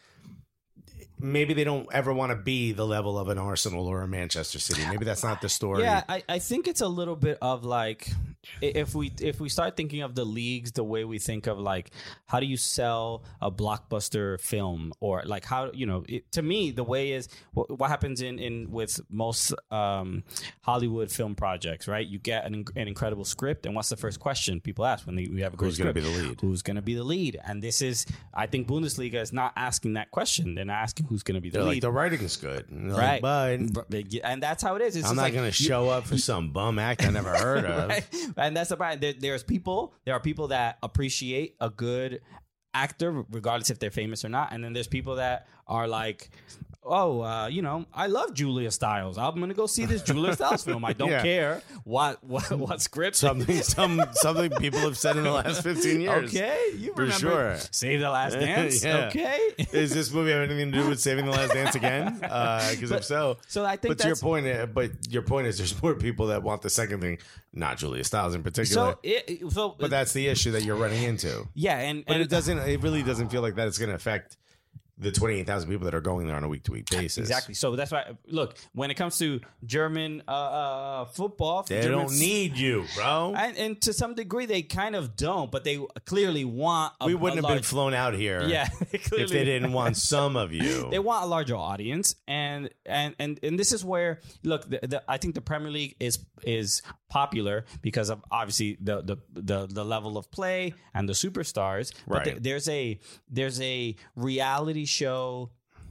Maybe they don't ever want to be the level of an Arsenal or a Manchester City. Maybe that's not the story. Yeah, I, I think it's a little bit of like, if we if we start thinking of the leagues the way we think of like, how do you sell a blockbuster film, or like how, you know, it, to me, the way is what, what happens in, in with most um, Hollywood film projects, right? You get an, an incredible script, and what's the first question people ask when they, we have a great Who's going to script? be the lead? Who's going to be the lead? And this is, I think Bundesliga is not asking that question. They're not asking who's going to be the They're lead. like, the writing's good. And they're Right. Like, but And that's how it is. It's I'm just not like, going to you- show up for some bum act I never heard of. Right? And that's the problem. There, there's people, there are people that appreciate a good actor, regardless if they're famous or not. And then there's people that are like, oh, uh, you know, I love Julia Stiles. I'm going to go see this Julia Stiles film. I don't Yeah. care what what, what script. Something, some, something people have said in the last fifteen years. Okay, you For remember sure. Save the Last Dance. Yeah. Okay. Is this movie have anything to do with Saving the Last Dance again? Because if so, so I think But to your that's- point, uh, but your point is, there's more people that want the second thing, not Julia Stiles in particular. So, it, so but that's the issue that you're running into. yeah, and, But and it doesn't. It really doesn't feel like that it's going to affect the twenty-eight thousand people that are going there on a week to week basis. Exactly. So that's why. Look, when it comes to German uh, uh, football, They German don't need you, bro. And, and to some degree, they kind of don't, but they clearly want. A, we wouldn't a have been large, flown out here Yeah, if clearly. they didn't want some of you. They want a larger audience, and and and and this is where look. The, the, I think the Premier League is is popular because of obviously the the the, the level of play and the superstars. But Right. th- there's a there's a reality show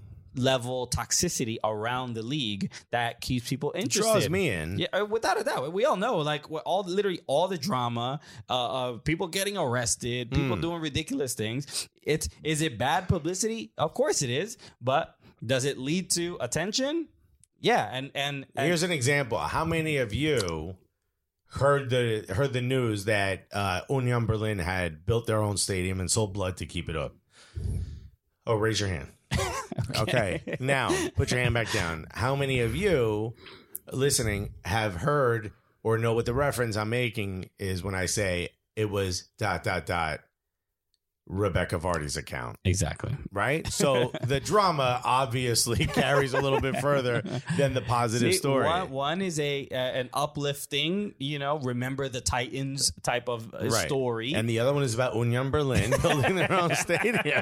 level toxicity around the league that keeps people interested. draws me in. Yeah, uh, without a doubt. We all know, like, what- all literally all the drama, uh, of people getting arrested, people Mm. doing ridiculous things. It's is it bad publicity? Of course it is, but does it lead to attention? Yeah, and and, and Here's an example. How many of you heard the heard the news that uh, Union Berlin had built their own stadium and sold blood to keep it up? Oh, raise your hand. Okay. okay. Now, put your hand back down. How many of you listening have heard or know what the reference I'm making is when I say it was dot, dot, dot, Rebecca Vardy's account? Exactly. Right? So the drama obviously carries a little bit further than the positive See, story. One, one is a uh, an uplifting, you know, remember the Titans type of uh, Right. story. And the other one is about Union Berlin building their own stadium.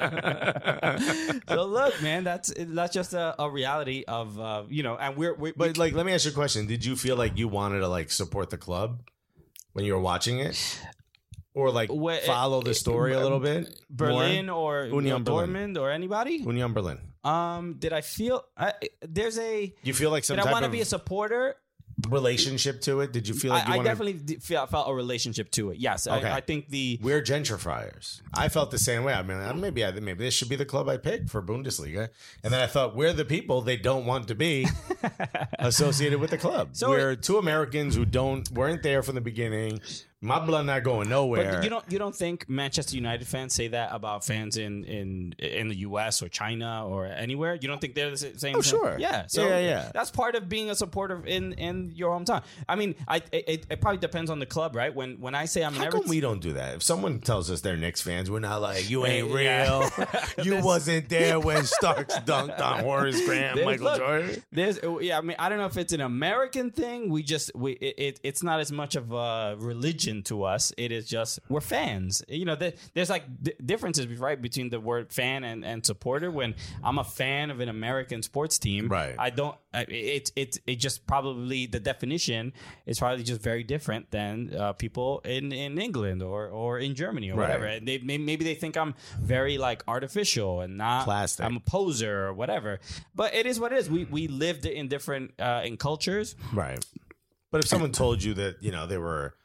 So look, man, that's that's just a, a reality of uh, you know, and we're, we're But like, let me ask you a question. Did you feel like you wanted to like support the club when you were watching it? Or like Wh- follow the story a little bit? Berlin more? or you know, Union Berlin. Dortmund or anybody. Union Berlin. Um, did I feel I, there's a? You feel like some Did I type want to of be a supporter? relationship to it? Did you feel like you I, I wanted? definitely did feel, felt a relationship to it. Yes, Okay. I, I think the We're gentrifiers. I felt the same way. I mean, maybe I, maybe this should be the club I pick for Bundesliga. And then I thought, we're the people they don't want to be associated with the club. So we're two Americans who don't weren't there from the beginning. My blood not going nowhere. But you don't you don't think Manchester United fans say that about fans in in in the U S or China or anywhere? You don't think they're the sa- same? Oh, thing? sure. Yeah. So Yeah, yeah. that's part of being a supporter in in your hometown. I mean, I it, it probably depends on the club, right? When when I say I'm an How come Everton, we don't do that? If someone tells us they're Knicks fans, we're not like, you ain't Yeah. real. You wasn't there when Starks dunked on Horace Grant, There's- Michael look, Jordan. There's, yeah, I mean, I don't know if it's an American thing. We just, we, it, it, it's not as much of a religion to us. It is just we're fans. You know, there, there's like d- differences, right, between the word fan and, and supporter. When I'm a fan of an American sports team, Right. I don't. I- It it it just probably the definition is probably just very different than uh, people in, in England or, or in Germany or Right. whatever. And they may- maybe they think I'm very like artificial and not Plastic. I'm a poser or whatever. But it is what it is. We we lived in different uh, in cultures. Right. But if someone told you that, you know, they were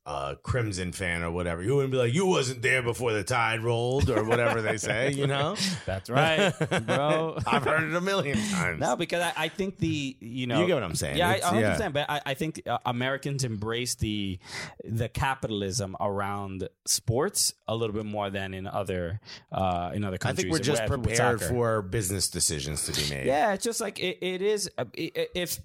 uh, Crimson fan or whatever, you wouldn't be like, you wasn't there before the tide rolled or whatever they say, you know? That's right, bro. I've heard it a million times. No, because I, I think the, you know. You get what I'm saying. Yeah, I, It's- one hundred yeah. percent. But I, I think uh, Americans embrace the the capitalism around sports a little bit more than in other uh, in other I countries. think we're just with- with prepared soccer. for business decisions to be made. Yeah, it's just like it, it is. uh, i- i- If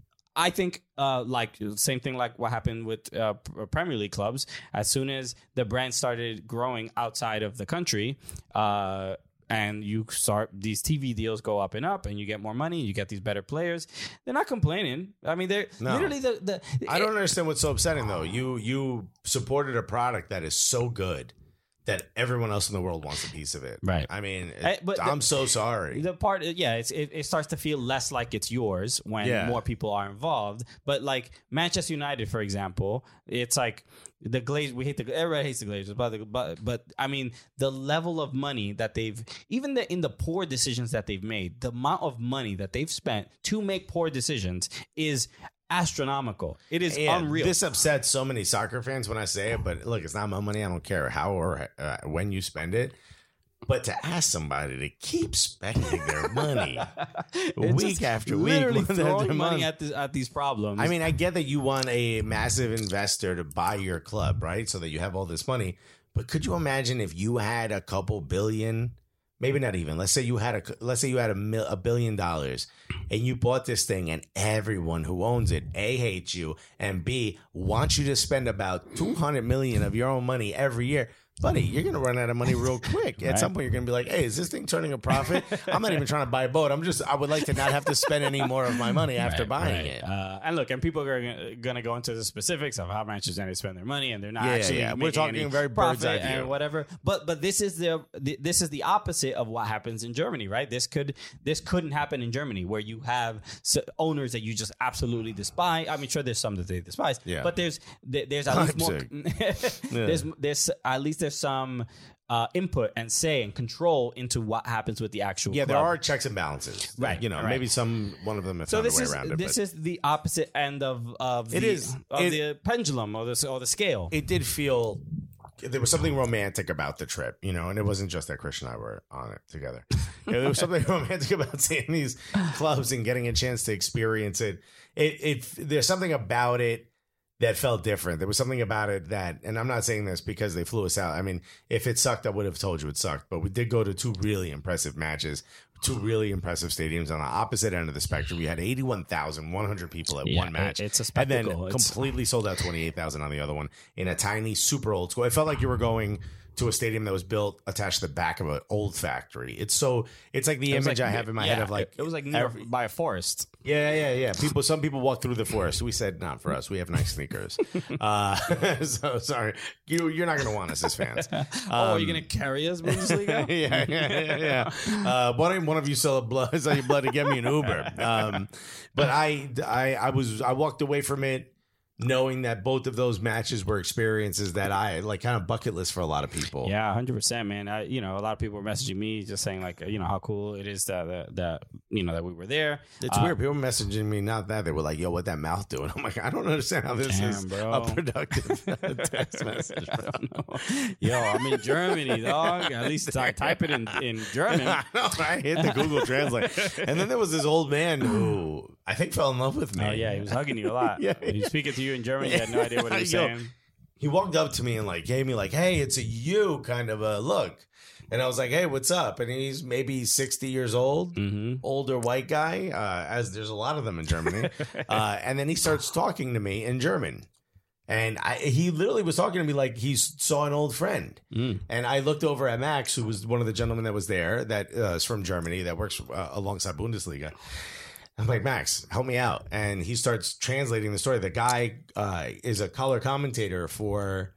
I think, uh, like same thing, like what happened with uh, P- Premier League clubs. As soon as the brand started growing outside of the country, uh, and you start these T V deals go up and up, and you get more money, you get these better players. They're not complaining. I mean, they're No. literally the. the I don't understand what's so upsetting though. You you supported a product that is so good that everyone else in the world wants a piece of it. Right. I mean, it, Eh, but I'm the- so sorry. The part, yeah, it's, it, it starts to feel less like it's yours when Yeah. more people are involved. But like Manchester United, for example, it's like the Glazers. We hate the everybody hates the Glazers, but, the, but but I mean the level of money that they've even the, in the poor decisions that they've made, the amount of money that they've spent to make poor decisions is astronomical. It is And unreal. This upsets so many soccer fans when I say it, but look, it's not my money. I don't care how or uh, when you spend it. But to ask somebody to keep spending their money It's week just after week, literally month after throwing money month. at, this, at these problems. I mean, I get that you want a massive investor to buy your club, right? So that you have all this money. But could you imagine if you had a couple billion, maybe not even, let's say you had a, let's say you had a, mil, a billion dollars and you bought this thing and everyone who owns it, A, hates you, and B, wants you to spend about two hundred million of your own money every year. Buddy, you're going to run out of money real quick. At Right. some point, you're going to be like, hey, is this thing turning a profit? I'm not even trying to buy a boat. I'm just, I would like to not have to spend any more of my money after Right, buying right. it. Uh, and look, and people are going to go into the specifics of how Manchester United spend their money, and they're not Yeah, actually yeah. We're making talking any very bird's profit eye view. and whatever. But but this is the the- this is the opposite of what happens in Germany, right? This could this couldn't happen in Germany, where you have s- owners that you just absolutely despise. I mean, sure, there's some that they despise, Yeah. but there's there- there's at least more. Leipzig. there's there's at least there's some. Uh, input and say and control into what happens with the actual Yeah, there club. are checks and balances. Right, You know, right. maybe some one of them have So found this a way is around it. this but is the opposite end of of It the, is. of It- the pendulum or the or the scale. it did feel there was something romantic about the trip, you know, and it wasn't just that Chris and I were on it together. There was something romantic about seeing these clubs and getting a chance to experience it. It it there's something about it that felt different. There was something about it that, and I'm not saying this because they flew us out. I mean, if it sucked, I would have told you it sucked. But we did go to two really impressive matches, two really impressive stadiums on the opposite end of the spectrum. We had eighty-one thousand one hundred people at Yeah, one match. it- it's a And then spectacle. It's- completely sold out twenty-eight thousand on the other one in a tiny, super old school. It felt like you were going to a stadium that was built attached to the back of an old factory. It's so, it's like the It was image like- I have in my yeah, head of like, it was like near, every- by a forest. yeah, yeah, yeah. People, some people walk through the forest. We said not for us. We have nice sneakers. uh, so sorry, you you're not going to want us as fans. oh, are you Um, going to carry us, Bundesliga? yeah, yeah, yeah. yeah. Uh, why don't one of you sell a blood, sell your blood to get me an Uber? Um, but I, I, I was, I walked away from it knowing that both of those matches were experiences that I like, kind of bucket list for a lot of people. Yeah, one hundred percent, man. I, you know, a lot of people were messaging me just saying like, you know, how cool it is that that, that you know that we were there. It's Uh, weird. People were messaging me, not that they were like, "Yo, what that mouth doing?" I'm like, I don't understand how this Damn, is bro. a productive text message. I don't know. Yo, I'm in Germany, dog. At least I type it in, in German. I know, right? Hit the Google Translate, and then there was this old man who I think fell in love with me. Oh yeah, he was hugging you a lot. Yeah. He was speaking to you in German. You had no idea what he was Yo, saying. He walked up to me and like gave me like, "Hey, it's a you" kind of a look. And I was like, "Hey, what's up?" And he's maybe sixty years old, Mm-hmm. older white guy, uh, as there's a lot of them in Germany. uh, and then he starts talking to me in German. And I, he literally was talking to me like he saw an old friend. Mm. And I looked over at Max, who was one of the gentlemen that was there, that uh, is from Germany, that works uh, alongside Bundesliga. I'm like, Max, help me out. And he starts translating the story. The guy uh, is a color commentator for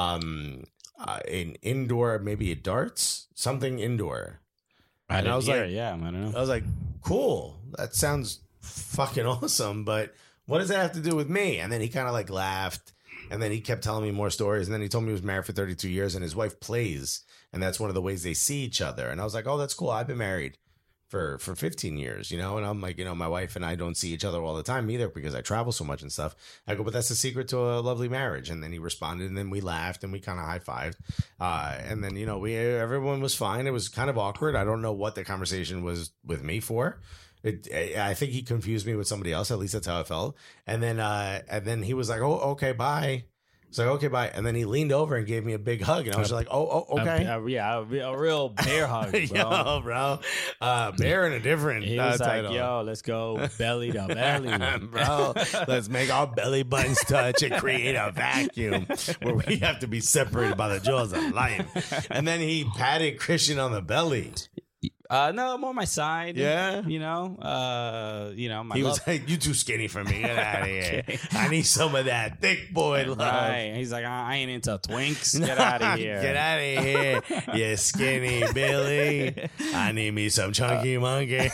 um, uh, an indoor, maybe a darts, something indoor. I, And I didn't was hear like- it. Yeah, I don't know. I was like, cool. That sounds fucking awesome. But what does that have to do with me? And then he kind of like laughed. And then he kept telling me more stories. And then he told me he was married for thirty-two years and his wife plays. And that's one of the ways they see each other. And I was like, oh, that's cool. I've been married for for fifteen years, you know. And I'm like, you know, my wife and I don't see each other all the time either because I travel so much and stuff. I go, but that's the secret to a lovely marriage. And then he responded, and then we laughed and we kind of high-fived. Uh, and then, you know, we everyone was fine. It was kind of awkward. I don't know what the conversation was with me for. It, I think he confused me with somebody else. At least that's how it felt. And then, uh, and then he was like, "Oh, okay, bye." So like, okay, bye. And then he leaned over and gave me a big hug, and I was like, "Oh, oh, okay." A, a, yeah, a, a real bear hug, bro. Yo, bro, uh, bear in a different. He uh, was like, title. "Yo, let's go belly to belly, bro. Let's make our belly buttons touch and create a vacuum where we have to be separated by the jaws of life." And then he patted Christian on the belly. Uh, no, I'm on my side. Yeah, you know, uh, you know, my he love. was like, "You too skinny for me. Get out of here. Okay. I need some of that thick boy love." Right. He's like, I ain't into twinks. Get out of here. Get out of here, you skinny Billy. I need me some chunky uh, monkey.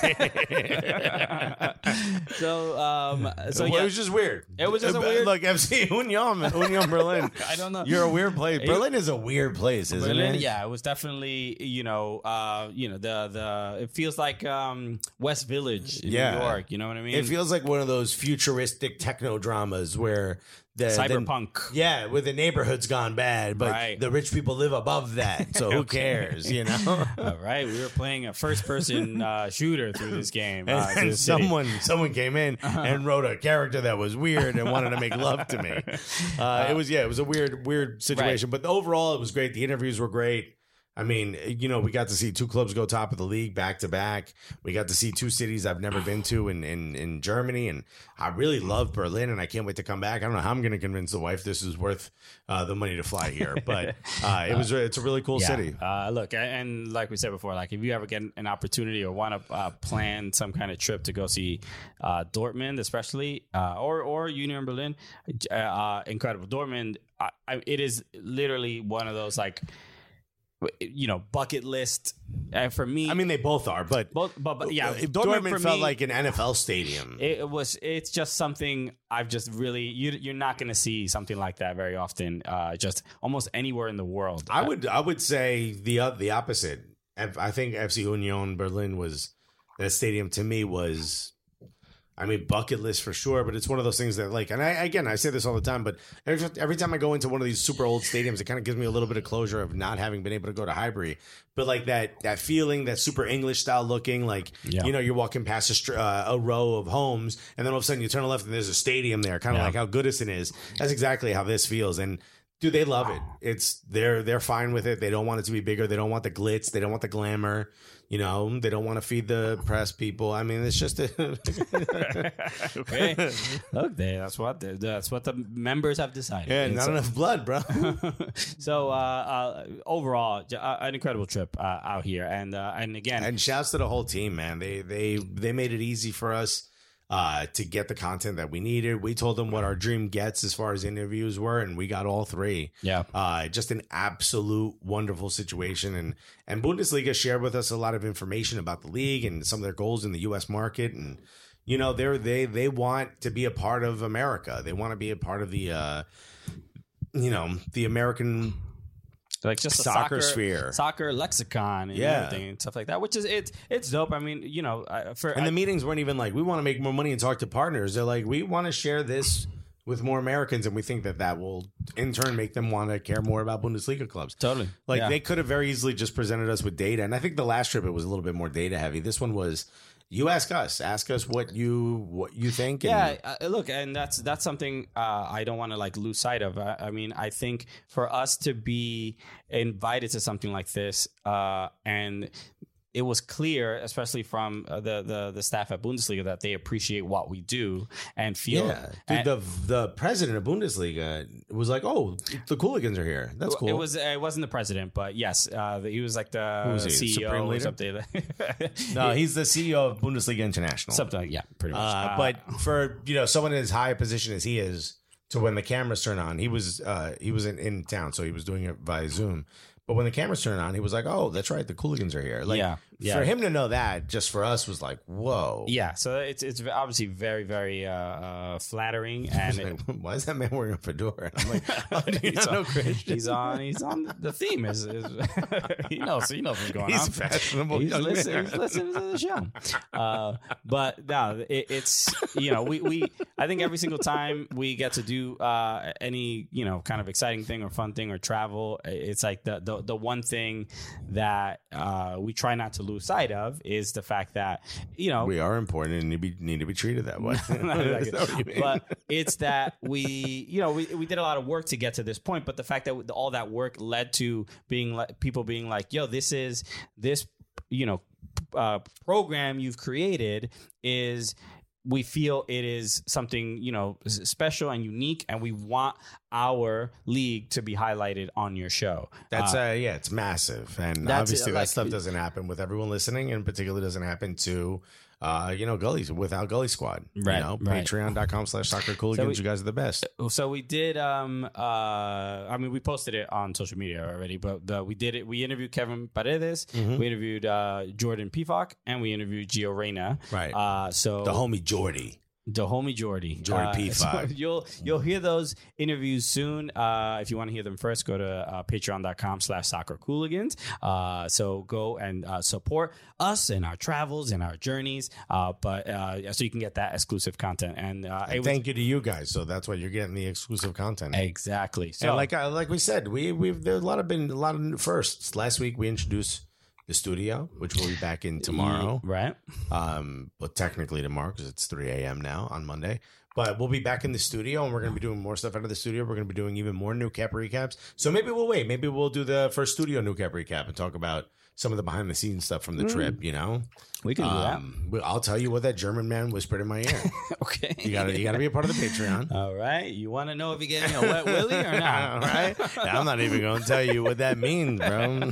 so, um, so well, yeah, it was just weird. It was just a weird. Look, F C Union, Union Berlin. I don't know. You're a weird place. It, Berlin is a weird place, isn't Berlin, it? Yeah, it was definitely, you know, uh, you know, the the. It feels like um, West Village in yeah. New York. You know what I mean? It feels like one of those futuristic techno dramas where the cyberpunk. The, yeah, where the neighborhood's gone bad, but right. the rich people live above that. So who okay. cares? You know? All right, we were playing a first-person uh, shooter through this game, and, uh, and this someone someone came in uh-huh. and wrote a character that was weird and wanted to make love to me. Uh, uh, it was yeah, it was a weird weird situation, right. but overall it was great. The interviews were great. I mean, you know, we got to see two clubs go top of the league back to back. We got to see two cities I've never been to in, in, in Germany. And I really love Berlin, and I can't wait to come back. I don't know how I'm going to convince the wife this is worth uh, the money to fly here. But uh, it was it's a really cool yeah. city. Uh, look, and like we said before, like if you ever get an opportunity or want to uh, plan some kind of trip to go see uh, Dortmund, especially, uh, or, or Union Berlin, uh, incredible. Dortmund, I, I, it is literally one of those like, you know, bucket list uh, for me. I mean, they both are, but both, but, but yeah, Dortmund, Dortmund for felt me, like an N F L stadium. It, it was. It's just something I've just really. You, you're not going to see something like that very often. Uh, just almost anywhere in the world. I would. I would say the uh, the opposite. I think F C Union Berlin was that stadium to me was. I mean, bucket list for sure, but it's one of those things that, like, and I, again, I say this all the time, but every, every time I go into one of these super old stadiums, it kind of gives me a little bit of closure of not having been able to go to Highbury. But like that, that feeling, that super English style looking, like, yeah. you know, you're walking past a, str- uh, a row of homes, and then all of a sudden you turn left and there's a stadium there, kind of yeah. like how Goodison is. That's exactly how this feels. And dude, they love it. It's they're they're fine with it. They don't want it to be bigger. They don't want the glitz. They don't want the glamour. You know, they don't want to feed the press people. I mean, it's just a okay. Look, they, that's what that's what the members have decided. Yeah, not so, enough blood, bro. so uh, uh, overall, uh, an incredible trip uh, out here, and uh, and again, and shouts to the whole team, man. They they they made it easy for us. Uh, to get the content that we needed. We told them what our dream gets as far as interviews were, and we got all three. Yeah. Uh, just an absolute wonderful situation. And, and Bundesliga shared with us a lot of information about the league and some of their goals in the U S market. And, you know, they're, they, they want to be a part of America. They want to be a part of the, uh, you know, the American like just soccer, soccer sphere, soccer lexicon, and yeah. everything and stuff like that. Which is it's it's dope. I mean, you know, for and I, the meetings weren't even like we want to make more money and talk to partners. They're like we want to share this with more Americans, and we think that that will in turn make them want to care more about Bundesliga clubs. Totally, like yeah. they could have very easily just presented us with data, and I think the last trip it was a little bit more data heavy. This one was. You ask us, ask us what you what you think. And yeah, uh, look, and that's that's something uh, I don't want to like lose sight of. I, I mean, I think for us to be invited to something like this, uh, and it was clear, especially from uh, the, the the staff at Bundesliga, that they appreciate what we do and feel. Yeah, dude, and, the the president of Bundesliga was like, "Oh, the Cooligans are here. That's cool." It was it wasn't the president, but yes, uh, he was like the was he, C E O Supreme or leader? something. No, he's the C E O of Bundesliga International. Something like yeah, pretty much. Uh, Uh, but for you know someone in as high a position as he is, to when the cameras turn on, he was uh, he was in, in town, so he was doing it via Zoom. But when the cameras turn on, he was like, "Oh, that's right, the Cooligans are here." Like yeah, Yeah. For him to know that, just for us, was like, whoa. Yeah, so it's it's obviously very, very uh, uh, flattering. And Like, it, why is that man wearing a fedora? And I'm like, oh, do you he's, not know on, Christian? he's on. He's on. The theme is, is he knows. He knows what's going He's on. fashionable. He's young listening, man. he's listening to the show. Uh, but no, it, it's you know we, we I think every single time we get to do uh, any you know kind of exciting thing or fun thing or travel, it's like the the, the one thing that uh, we try not to lose sight of is the fact that you know We are important and need to be, need to be treated that way. Not exactly. Is that what you mean? But it's that we, you know, we, we did a lot of work to get to this point. But the fact that all that work led to being like people being like, yo, this is this, you know, uh, program you've created is. We feel it is something, you know, special and unique, and we want our league to be highlighted on your show. That's uh, uh, yeah, it's massive, and That's obviously it, that like- stuff doesn't happen with everyone listening, and particularly doesn't happen to uh, you know Gullies without Gully Squad. Right, You know, right. Patreon.com slash Soccer Cooligans. So we- you guys are the best. So we did. Um, uh, I mean, we posted it on social media already, but the, we did it. We interviewed Kevin Paredes, Mhm. we interviewed uh, Jordan Pifak, and we interviewed Gio Reyna. Right. Uh, so The homie Jordy. The homie Jordy. Jordy Uh, Pifak. so you'll you'll hear those interviews soon. Uh, if you want to hear them first, go to uh, patreon.com slash soccer cooligans. Uh, so go and uh, support us in our travels and our journeys. Uh, but uh, so you can get that exclusive content. And, uh, it And was- thank you to you guys. So that's why you're getting the exclusive content. Exactly. So and like I, like we said, we we've there's a lot of been a lot of new firsts. Last week we introduced the studio, which we'll be back in tomorrow. Right. Um, but technically tomorrow because it's three a.m. now on Monday. But we'll be back in the studio, and we're going to be doing more stuff out of the studio. We're going to be doing even more new cap recaps. So maybe we'll wait. Maybe we'll do the first studio new cap recap and talk about some of the behind the scenes stuff from the Mm. trip. You know, We can do that. um, that. I'll tell you what that German man whispered in my ear. Okay. You got to you got to be a part of the Patreon. All right. You want to know if you're getting a wet willy or not? All right. I'm not even going to tell you what that means, bro.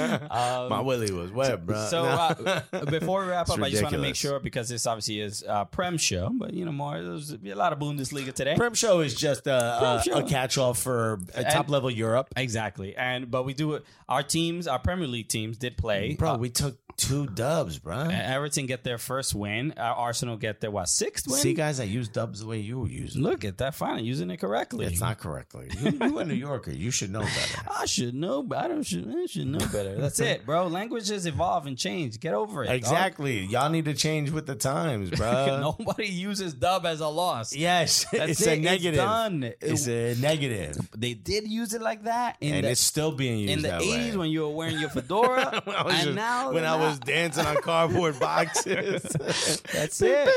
my willy was wet, bro. So uh, before we wrap It's up, I just want to make ridiculous. sure, because this obviously is a Prem show, but you know, more there's a lot of Bundesliga today. Prem Show is just a, Prem a, Show. a catch-all for a And- top level Europe. Exactly. And but we do it. Our teams, our Premier League teams, did play. Bro, Uh, we took two dubs, bro. Everton get their first win. Uh, Arsenal get their what sixth win. See, guys, I use dubs the way you use them. Look at that! Finally, using it correctly. It's not correctly. You, you a New Yorker. You should know better. I should know. But I don't. Should, I should know better. That's it, bro. Languages evolve and change. Get over it. dog. Exactly. Y'all need to change with the times, bro. Nobody uses dub as a loss. Yes, That's it's it. a It's negative. done. It's a negative. They did use it like that, in And the, it's still being used in the that eighties way. when you were wearing your fedora, When I was and just- now when I now- was dancing on cardboard boxes. That's it.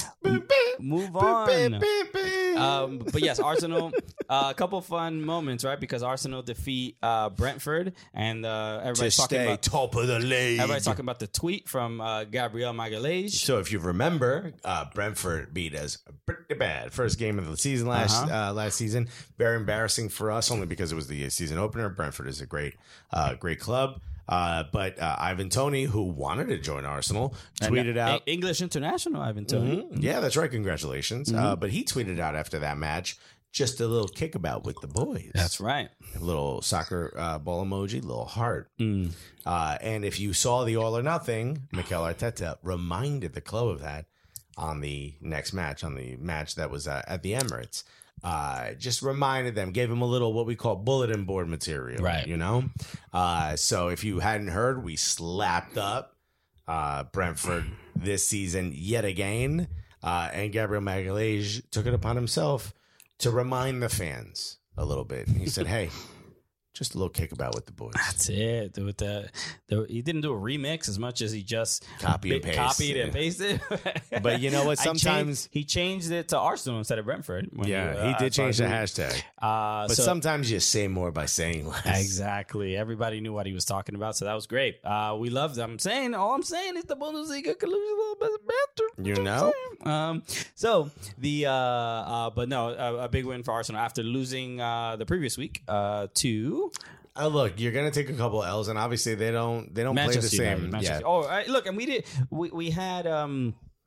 Move on. Um, but yes, Arsenal. Uh, a couple fun moments, right? Because Arsenal defeat uh, Brentford, and uh, to everybody's talking stay about top of the league. everybody's talking about the tweet from uh, Gabriel Magalhaes. So if you remember, uh, Brentford beat us pretty bad. First game of the season last Uh-huh. uh, last season. Very embarrassing for us, only because it was the season opener. Brentford is a great uh, great club. Uh, but uh, Ivan Toney, who wanted to join Arsenal, tweeted And, uh, out. English international, Ivan Toney. Mhm. Yeah, that's right. Congratulations. Uh, but he tweeted out after that match just a little kickabout with the boys. That's right. A little soccer uh, ball emoji, little heart. Mm. Uh, and if you saw the All or Nothing, Mikel Arteta reminded the club of that on the next match, on the match that was uh, at the Emirates. Uh, just reminded them, gave them a little what we call bulletin board material, Right. You know. Uh, so if you hadn't heard, we slapped up uh, Brentford this season yet again, uh, and Gabriel Magalhaes took it upon himself to remind the fans a little bit. He said, "Hey, just a little kickabout with the boys." That's it. With the, the he didn't do a remix as much as he just Copy and bi- paste. copied and pasted. But you know what? I changed- Sometimes- he changed it to Arsenal instead of Brentford. when Yeah, you, he uh, did change the I hashtag. Uh, But so- sometimes you say more by saying less. Exactly. Everybody knew what he was talking about, so that was great. Uh, we loved them. I'm saying, all I'm saying is the Bundesliga could lose a little bit better. You know? Um, so the uh, uh, but no, a, a big win for Arsenal after losing uh, the previous week uh, to Uh, look, you're gonna take a couple L's, and obviously they don't they don't Manchester play the United. same. Manchester- Yeah. Oh, uh, look, and we did. We we had um.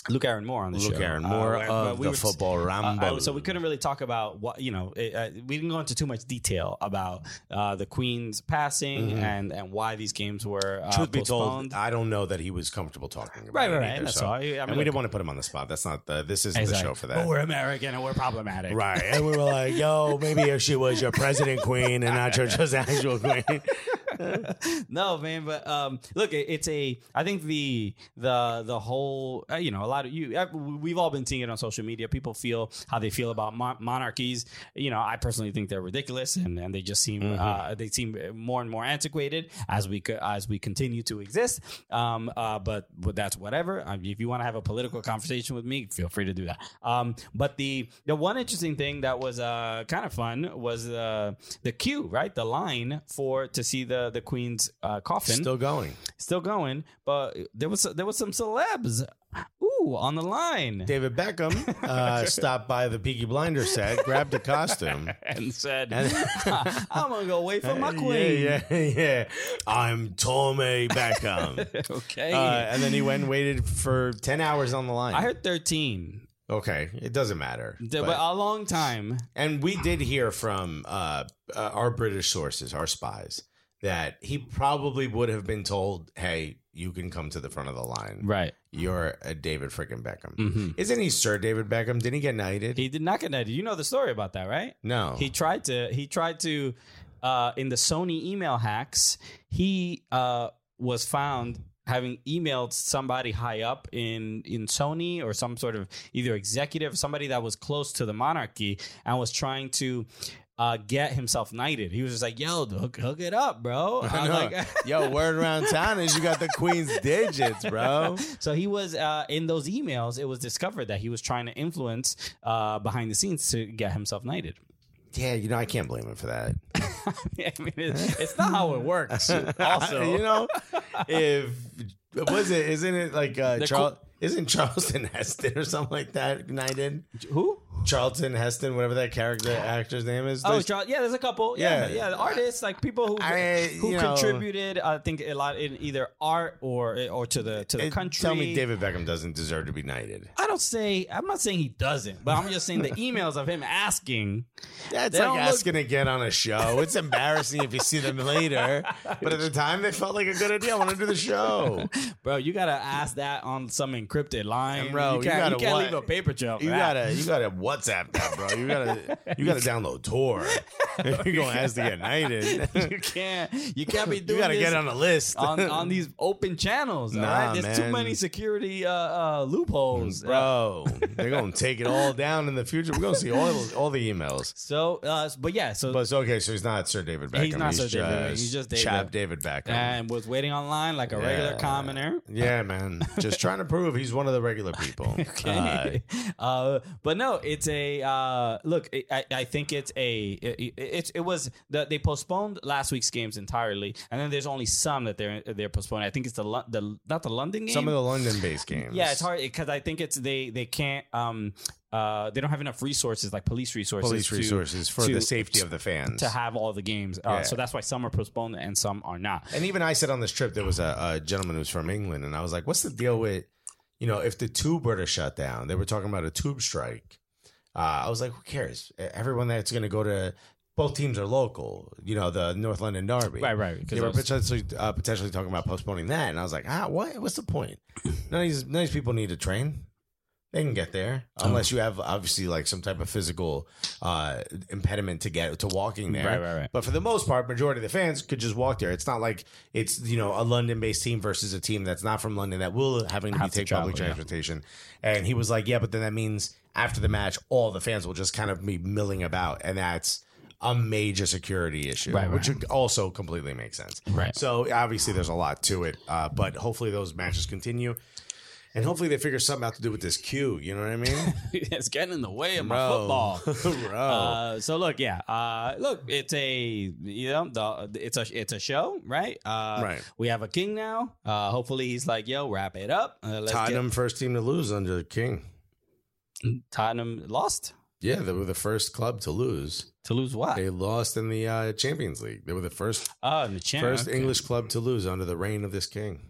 Luke Aaron Moore on the Luke show. Aaron Moore uh, of we the were, Football Rambo. Uh, so we couldn't really talk about what, you know, it, uh, we didn't go into too much detail about uh, the Queen's passing Mm-hmm. and, and why these games were uh, Truth be postponed. told, I don't know that he was comfortable talking about Right, it right, right. either, That's so- all. I mean, and we look- didn't want to put him on the spot. That's not the. This isn't Exactly. the show for that. But we're American and we're problematic. Right. And we were like, yo, maybe if she was your president queen and not your just actual queen. No, man, but um, look, it, it's a. I think the the the whole, uh, you know, a lot of you. Uh, we've all been seeing it on social media. People feel how they feel about mon- monarchies. You know, I personally think they're ridiculous, and, and they just seem Mm-hmm. uh, they seem more and more antiquated as we co- as we continue to exist. Um, uh, but but that's whatever. Um, if you want to have a political conversation with me, feel free to do that. Um, but the the one interesting thing that was uh kind of fun was uh, the queue, right? The line for to see the the Queen's uh, coffin. Still going. Still going, but there was there was some celebs, ooh, on the line, David Beckham uh, stopped by the Peaky Blinders set, grabbed a costume, and said, and "I'm gonna go wait for my queen." Yeah, yeah, yeah. I'm Tommy Beckham. Okay, Uh, and then he went and waited for ten hours on the line. I heard thirteen. Okay, it doesn't matter. But a long time. And we did hear from uh, uh, our British sources, our spies, that he probably would have been told, hey, you can come to the front of the line. Right. You're a David freaking Beckham. Mm-hmm. Isn't he Sir David Beckham? Didn't he get knighted? He did not get knighted. You know the story about that, right? No. He tried to, he tried to, uh, in the Sony email hacks, he uh, was found having emailed somebody high up in, in Sony or some sort of either executive, somebody that was close to the monarchy and was trying to uh, get himself knighted. He was just like, yo, hook, hook it up, bro. I was like, Yo, word around town is you got the Queen's digits, bro. So he was uh, in those emails. It was discovered that he was trying to influence uh, behind the scenes to get himself knighted. Yeah, you know, I can't blame him for that. I mean, it's, it's not how it works. Also, you know, if was it, isn't it like uh, The Charles? co- Isn't Charlton Heston or something like that knighted? Who? Charlton Heston, whatever that character actor's name is. Oh, There's- Charles, yeah, there's a couple. Yeah, Yeah. yeah, the artists, like people who I- who you know- contributed. I think a lot in either art or or to the to the It- country. Tell me, David Beckham doesn't deserve to be knighted. I don't say. I'm not saying he doesn't, but I'm just saying the emails of him asking. Yeah, it's They like don't look- asking to get on a show. It's embarrassing if you see them later, but at the time they felt like a good idea. I want to do the show, Bro, you gotta ask that on some encrypted line, And bro. You You, can't, gotta you can't what- leave a paper trail. for You that. gotta, you gotta WhatsApp that, bro. You gotta, you gotta download Tor. You're gonna ask to get knighted. you can't you can't be doing You gotta this get on a list on, on these open channels. All Nah, right? There's too man. many security uh, uh, loopholes, bro. They're gonna take it all down in the future. We're gonna see all all the emails. So, uh, but yeah, so But it's okay. So he's not Sir David Beckham. he's not Sir David. Beckham. He's just David. Chap David Beckham. and was waiting online like a regular Yeah. commoner. Yeah, man. Just trying to prove he's one of the regular people. Okay. Uh, uh, but no, it's a uh, look. It, I, I think it's a it, it, it was the, they postponed last week's games entirely, and then there's only some that they're they're postponing. I think it's the Lo- the not the London game. Some of the London-based games. Yeah, it's hard because I think it's they they can't um uh they don't have enough resources like police resources Police to- resources for to- the safety of the fans. to have all the games. Uh, Yeah. So that's why some are postponed and some are not. And even I said on this trip, there was a, a gentleman who's from England, and I was like, what's the deal with, you know, if the tube were to shut down? They were talking about a tube strike. Uh, I was like, who cares? Everyone that's going to go to, both teams are local, you know, the North London Derby. Right, right. 'cause They were those- potentially, uh, potentially talking about postponing that. And I was like, ah, what? What's the point? None of these, none of these people need to train. They can get there unless you have obviously like some type of physical uh, impediment to get to walking there. Right, right, right. But for the most part, majority of the fans could just walk there. It's not like it's, you know, a London-based team versus a team that's not from London that will having to Have be to take travel, public yeah. transportation. And he was like, yeah, but then that means after the match, all the fans will just kind of be milling about, and that's a major security issue, Right, which right. also completely makes sense. Right. So obviously, there's a lot to it, uh, but hopefully those matches continue. And hopefully they figure something out to do with this queue. You know what I mean? It's getting in the way of my Bro. football. Bro. Uh, so look, yeah, uh, look, it's a you know, the, it's a it's a show, right? Uh, Right. We have a king now. Uh, hopefully, he's like, yo, wrap it up. Uh, let's Tottenham, first team to lose under the King. get Tottenham lost Yeah, they were the first club to lose. to lose what? They lost in the uh, Champions League. They were the first Oh, in the champ. first okay. English club to lose under the reign of this king.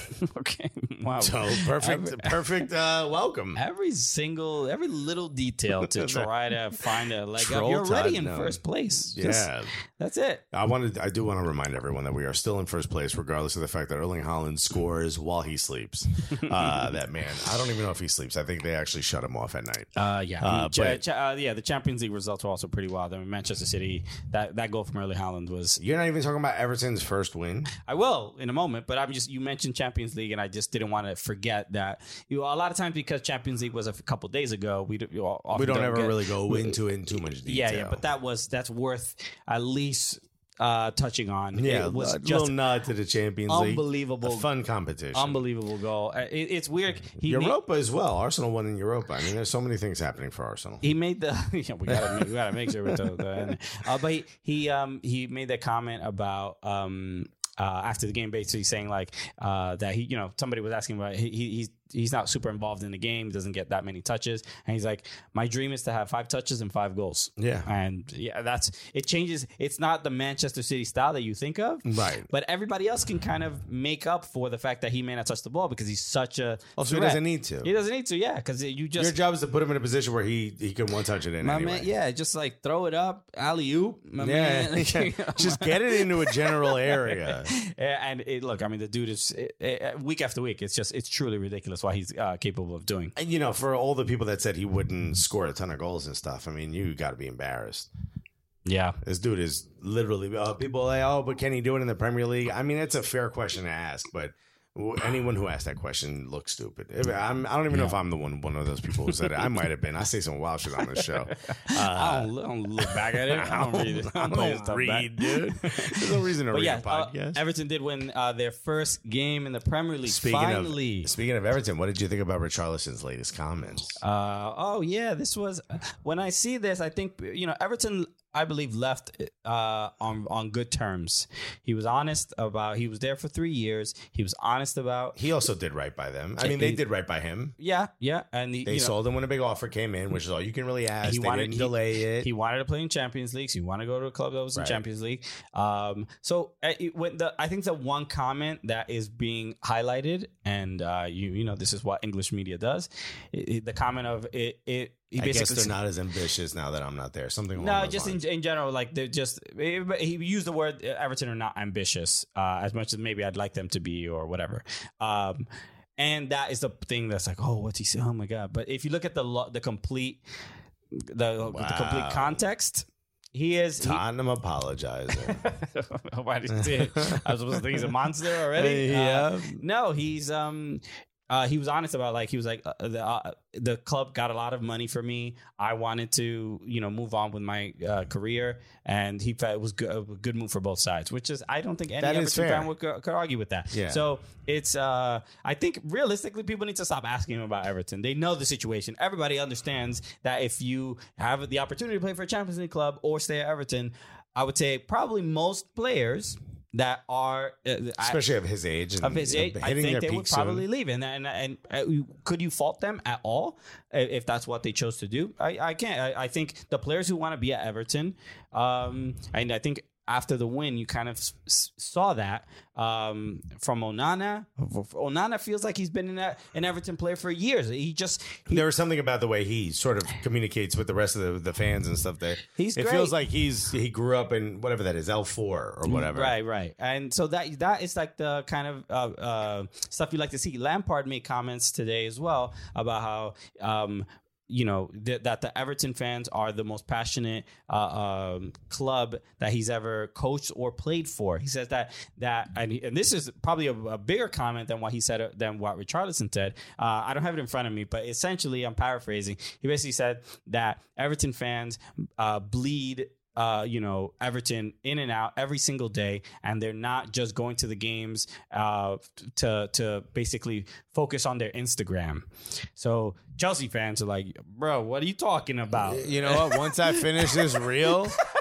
Okay. Wow. So perfect, every, perfect uh, welcome. Every single, every little detail to try to find a leg up. Troll You're already in Todd, no. first place. Yeah. Just, that's it. I wanted. I do want to remind everyone that we are still in first place, regardless of the fact that Erling Haaland scores while he sleeps. Uh, that man, I don't even know if he sleeps. I think they actually shut him off at night. Uh, yeah, Uh, Ch- but- ch- uh, yeah. The Champions League results were also pretty wild. I mean, Manchester City, that, that goal from Erling Haaland was. You're not even talking about Everton's first win. I will in a moment, but I'm just you mentioned Champions League, and I just didn't want to forget that. You know, a lot of times because Champions League was a couple days ago, we do, you know, often We don't, ever get- really go into it in too much detail. Yeah, yeah, but that was that's worth at least uh, touching on. Yeah, it was a just little nod to the Champions League. unbelievable, A fun competition. unbelievable goal. Uh, It, it's weird. He Europa as well. Arsenal won in Europa. I mean, there's so many things happening for Arsenal. He made the yeah, we gotta make, we gotta make sure we the, the uh, but he he um he made that comment about um uh after the game, basically saying like uh that he you know somebody was asking about he, he he's he's not super involved in the game, doesn't get that many touches, and he's like, my dream is to have five touches and five goals. Yeah. And yeah, that's it changes. It's not the Manchester City style that you think of, Right. But everybody else can kind of make up for the fact that he may not touch the ball because he's such a Also, he threat. doesn't need to. He doesn't need to, yeah, because you just Your job is to put him in a position where he he can one touch it in my anyway. man, yeah, just like throw it up, alley oop, my Yeah, man. yeah. Just get it into a general area. Yeah, and it, look, I mean, the dude is it, it, week after week. It's just it's truly ridiculous what he's uh, capable of doing. And, you know, for all the people that said he wouldn't score a ton of goals and stuff, I mean, you got to be embarrassed. Yeah, This dude is literally. Uh, people are like, oh, but can he do it in the Premier League? I mean, it's a fair question to ask, but anyone who asked that question looks stupid. I'm, I don't even know if I'm the one one of those people who said it. I might have been. I say some wild shit on this show. Uh, I, don't, I don't look back at it. I don't read it. I don't read, dude. There's no reason to But read yeah, a podcast. uh, Everton did win uh, their first game in the Premier League. Speaking Finally. of speaking of Everton, what did you think about Richarlison's latest comments? Uh, oh yeah, this was when I see this, I think you know Everton. I believe left uh, on on good terms. He was honest about. He was there for three years. He was honest about. He also did right by them. I mean, they did right by him. Yeah, yeah, and he, They you know, sold him when a big offer came in, which is all you can really ask. He they wanted didn't he, delay it. He wanted to play in Champions League. He wanted to go to a club that was in Right. Champions League. Um, so uh, it, when the I think the one comment that is being highlighted, and uh, you you know this is what English media does. It, it- the comment of it it. He I guess basically they're not as ambitious now that I'm not there. Something. along No, those just in, lines. in general, like they're just he used the word uh, Everton are not ambitious uh, as much as maybe I'd like them to be or whatever. Um, and that is the thing that's like, oh, what's he saying? Oh my god! But if you look at the lo- the complete the, the complete Wow. context, he is. He, Tottenham apologizing. Why did you say it? I was supposed to think he's a monster already. Yeah. Uh, no, he's um. Uh, he was honest about like he was like uh, the uh, the club got a lot of money for me. I wanted to you know move on with my uh, career, and he felt it was good, a good move for both sides. Which is I don't think any That is Everton fair. fan would, could argue with that. Yeah. So it's uh, I think realistically people need to stop asking him about Everton. They know the situation. Everybody understands that if you have the opportunity to play for a Champions League club or stay at Everton, I would say probably most players that are uh, Especially of his age. And of his age, I hitting think their they peak would probably soon. leave. And and, and uh, could you fault them at all uh, if that's what they chose to do? I, I can't. I, I think the players who want to be at Everton, um, and I think after the win, you kind of s- s- saw that um, from Onana. Onana feels like he's been in a, an Everton player for years. He just he, There was something about the way he sort of communicates with the rest of the, the fans and stuff that He's it great. feels like he's he grew up in whatever that is, L four or whatever. Right, right. And so that that is like the kind of uh, uh, stuff you like to see. Lampard made comments today as well about how um, you know th- that the Everton fans are the most passionate uh, um, club that he's ever coached or played for. He says that that and, he, and this is probably a, a bigger comment than what he said than what Richarlison said. Uh, I don't have it in front of me, but essentially, I'm paraphrasing. He basically said that Everton fans uh, bleed. Uh, you know, Everton in and out every single day, and they're not just going to the games uh, to to basically focus on their Instagram. So Chelsea fans are like, bro, what are you talking about? You know what? Once I finish this reel,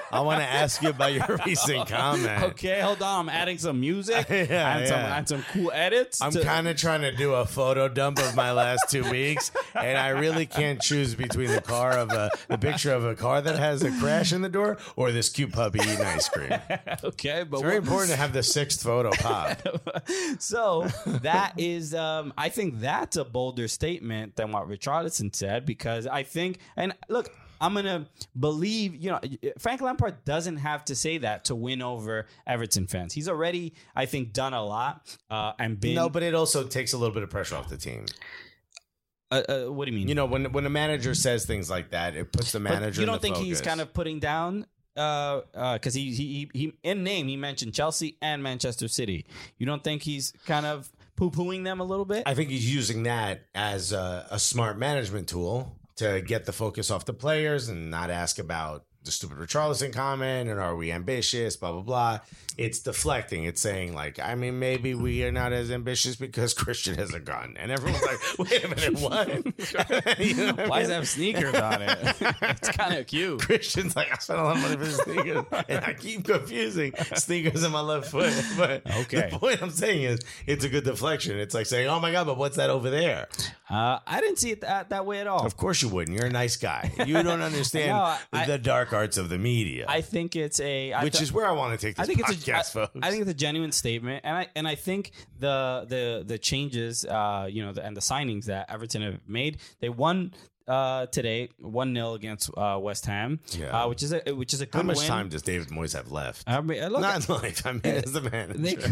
I want to ask you about your recent comment. Okay, hold on. I'm adding some music yeah, and, yeah. Some, and some cool edits. I'm to- kind of trying to do a photo dump of my last two weeks, and I really can't choose between the car of a the picture of a car that has a crash in the door or this cute puppy eating ice cream. Okay, but It's very what- important to have the sixth photo pop. So that is, um, I think that's a bolder statement than what Richarlison said, because I think, and look, I'm going to believe, you know, Frank Lampard doesn't have to say that to win over Everton fans. He's already, I think, done a lot uh, and been. No, but it also takes a little bit of pressure off the team. Uh, uh, what do you mean? You know, when when a manager says things like that, it puts the manager. But you don't in the think focus. he's kind of putting down? Because uh, uh, he, he he in name he mentioned Chelsea and Manchester City. You don't think he's kind of poo-pooing them a little bit? I think he's using that as a, a smart management tool to get the focus off the players and not ask about the stupid Richarlison comment and are we ambitious, blah, blah, blah. It's deflecting. It's saying, like, I mean, maybe we are not as ambitious because Christian has a gun. And everyone's like, wait a minute, what? You know what Why I does mean? it have sneakers on it? It's kind of cute. Christian's like, I spent a lot of money for the sneakers. And I keep confusing sneakers in my left foot. But Okay. the point I'm saying is it's a good deflection. It's like saying, oh, my God, but what's that over there? Uh, I didn't see it that, that way at all. Of course you wouldn't. You're a nice guy. You don't understand No, I- the dark arts of the media, I think it's a I which th- is where I want to take this I think podcast, it's a, I, folks. I think it's a genuine statement, and I and I think the the the changes, uh, you know, the, and the signings that Everton have made, they won uh, today one nil against uh, West Ham, Yeah. uh, which is a which is a good How much win. time does David Moyes have left? I mean, look, Not in life. I mean, as the manager.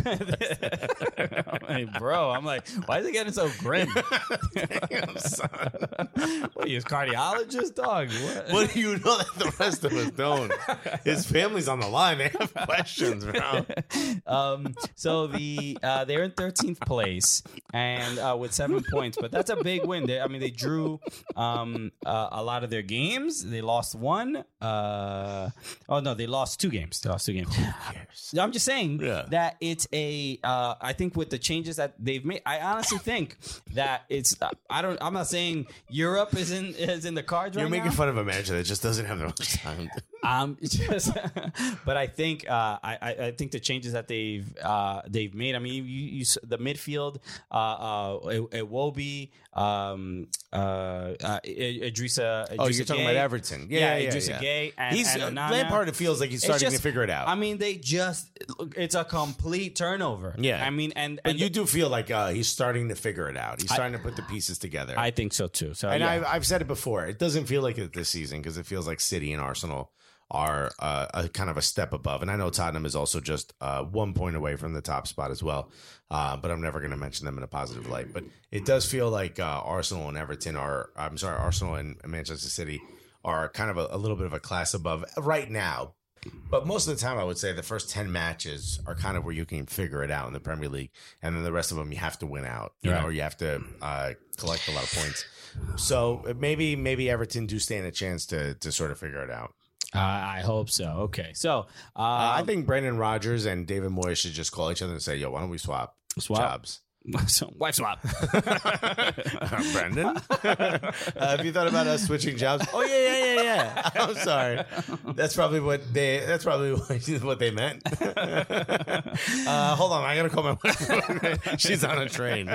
Hey, bro, I'm like, why is it getting so grim? Damn, son. What are you, a cardiologist, dog? What? What do you know that the rest of us don't? His family's on the line. They have questions, bro. Um, so the uh, they're in thirteenth place and uh, with seven points, but that's a big win. They, I mean, they drew um, uh, a lot of their games. They lost one. Uh, oh no, they lost two games. They lost two games. I'm just saying Yeah. that it's a. Uh, I think with the changes that they've made, I honestly think that it's. Uh, I don't. I'm not saying Europe is in is in the cards You're right making now. fun of a manager that just doesn't have the most time. Um, it's just, but I think uh, I, I I think the changes that they've uh, they've made. I mean, you, you s- the midfield, uh, uh, Iwobi, um, uh, uh, Idrissa. Oh, Idrissa you're talking Gueye. about Everton. Yeah, yeah, Idrissa yeah. Gueye and, He's and Onana. Lampard. It feels like he's It's starting just- to figure it out. I mean, they just it's a complete turnover. Yeah. I mean, and, but and you do feel like uh, he's starting to figure it out. He's I- starting to put the pieces together. I think so too. So and yeah. I've, I've said it before. It doesn't feel like it this season because it feels like City and Arsenal are uh, a kind of a step above. And I know Tottenham is also just uh, one point away from the top spot as well. Uh, but I'm never going to mention them in a positive light. But it does feel like uh, Arsenal and Everton are, I'm sorry, Arsenal and Manchester City are kind of a, a little bit of a class above right now. But most of the time, I would say the first ten matches are kind of where you can figure it out in the Premier League. And then the rest of them, you have to win out, you Right. know, or you have to uh, collect a lot of points. So maybe maybe Everton do stand a chance to to sort of figure it out. Uh, I hope so. Okay, so uh, Uh, I think Brendan Rodgers and David Moyes should just call each other and say, yo, why don't we swap, Swap? jobs? so, wife swap. Brendan, uh, have you thought about us switching jobs? Oh yeah, yeah, yeah, yeah. I'm sorry. That's probably what they. That's probably what they meant. uh, hold on, I gotta call my wife. She's on a train.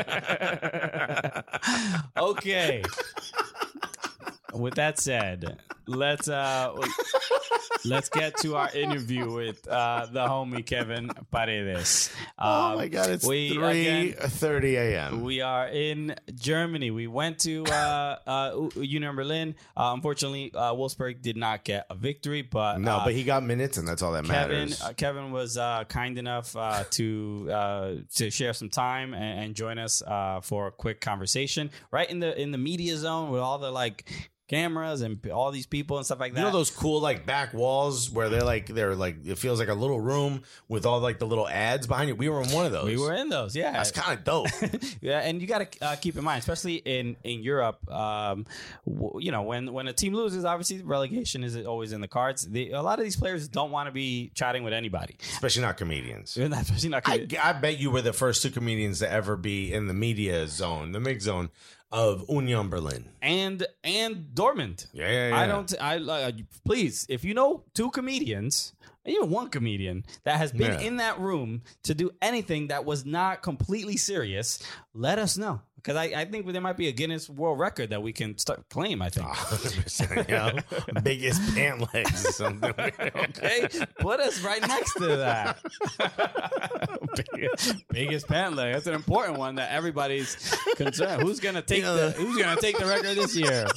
Okay. With that said, let's uh let's get to our interview with uh the homie Kevin Paredes. Um, Oh my God, it's we, three again, thirty a.m. We are in Germany. We went to uh, uh, Union Berlin. Uh, unfortunately, uh, Wolfsburg did not get a victory, but No, uh, but he got minutes, and that's all that Kevin matters. uh, Kevin was uh, kind enough uh, to uh, to share some time and, and join us uh, for a quick conversation right in the in the media zone with all the like cameras and all these people and stuff like that. You know those cool like back walls where they're like they're like it feels like a little room with all like the little ads behind you. We were in one of those. We were in those, yeah. That's kind of dope. Yeah, and you got to uh, keep in mind, especially in in Europe, um, w- you know, when when a team loses, obviously relegation is always in the cards. The, a lot of these players don't want to be chatting with anybody, Especially not comedians. They're not- especially not. I, I bet you were the first two comedians to ever be in the media zone, the mix zone, of Union Berlin and and Dortmund. Yeah, yeah, yeah. I don't. I uh, please, if you know two comedians, even one comedian that has been Yeah. in that room to do anything that was not completely serious, let us know. Because I, I think there might be a Guinness World Record that we can start claim, I think. one hundred percent, you know, biggest pant legs or something. Okay, put us right next to that. biggest, biggest pant leg. That's an important one that everybody's concerned. Who's gonna take You know, the Who's gonna take the record this year?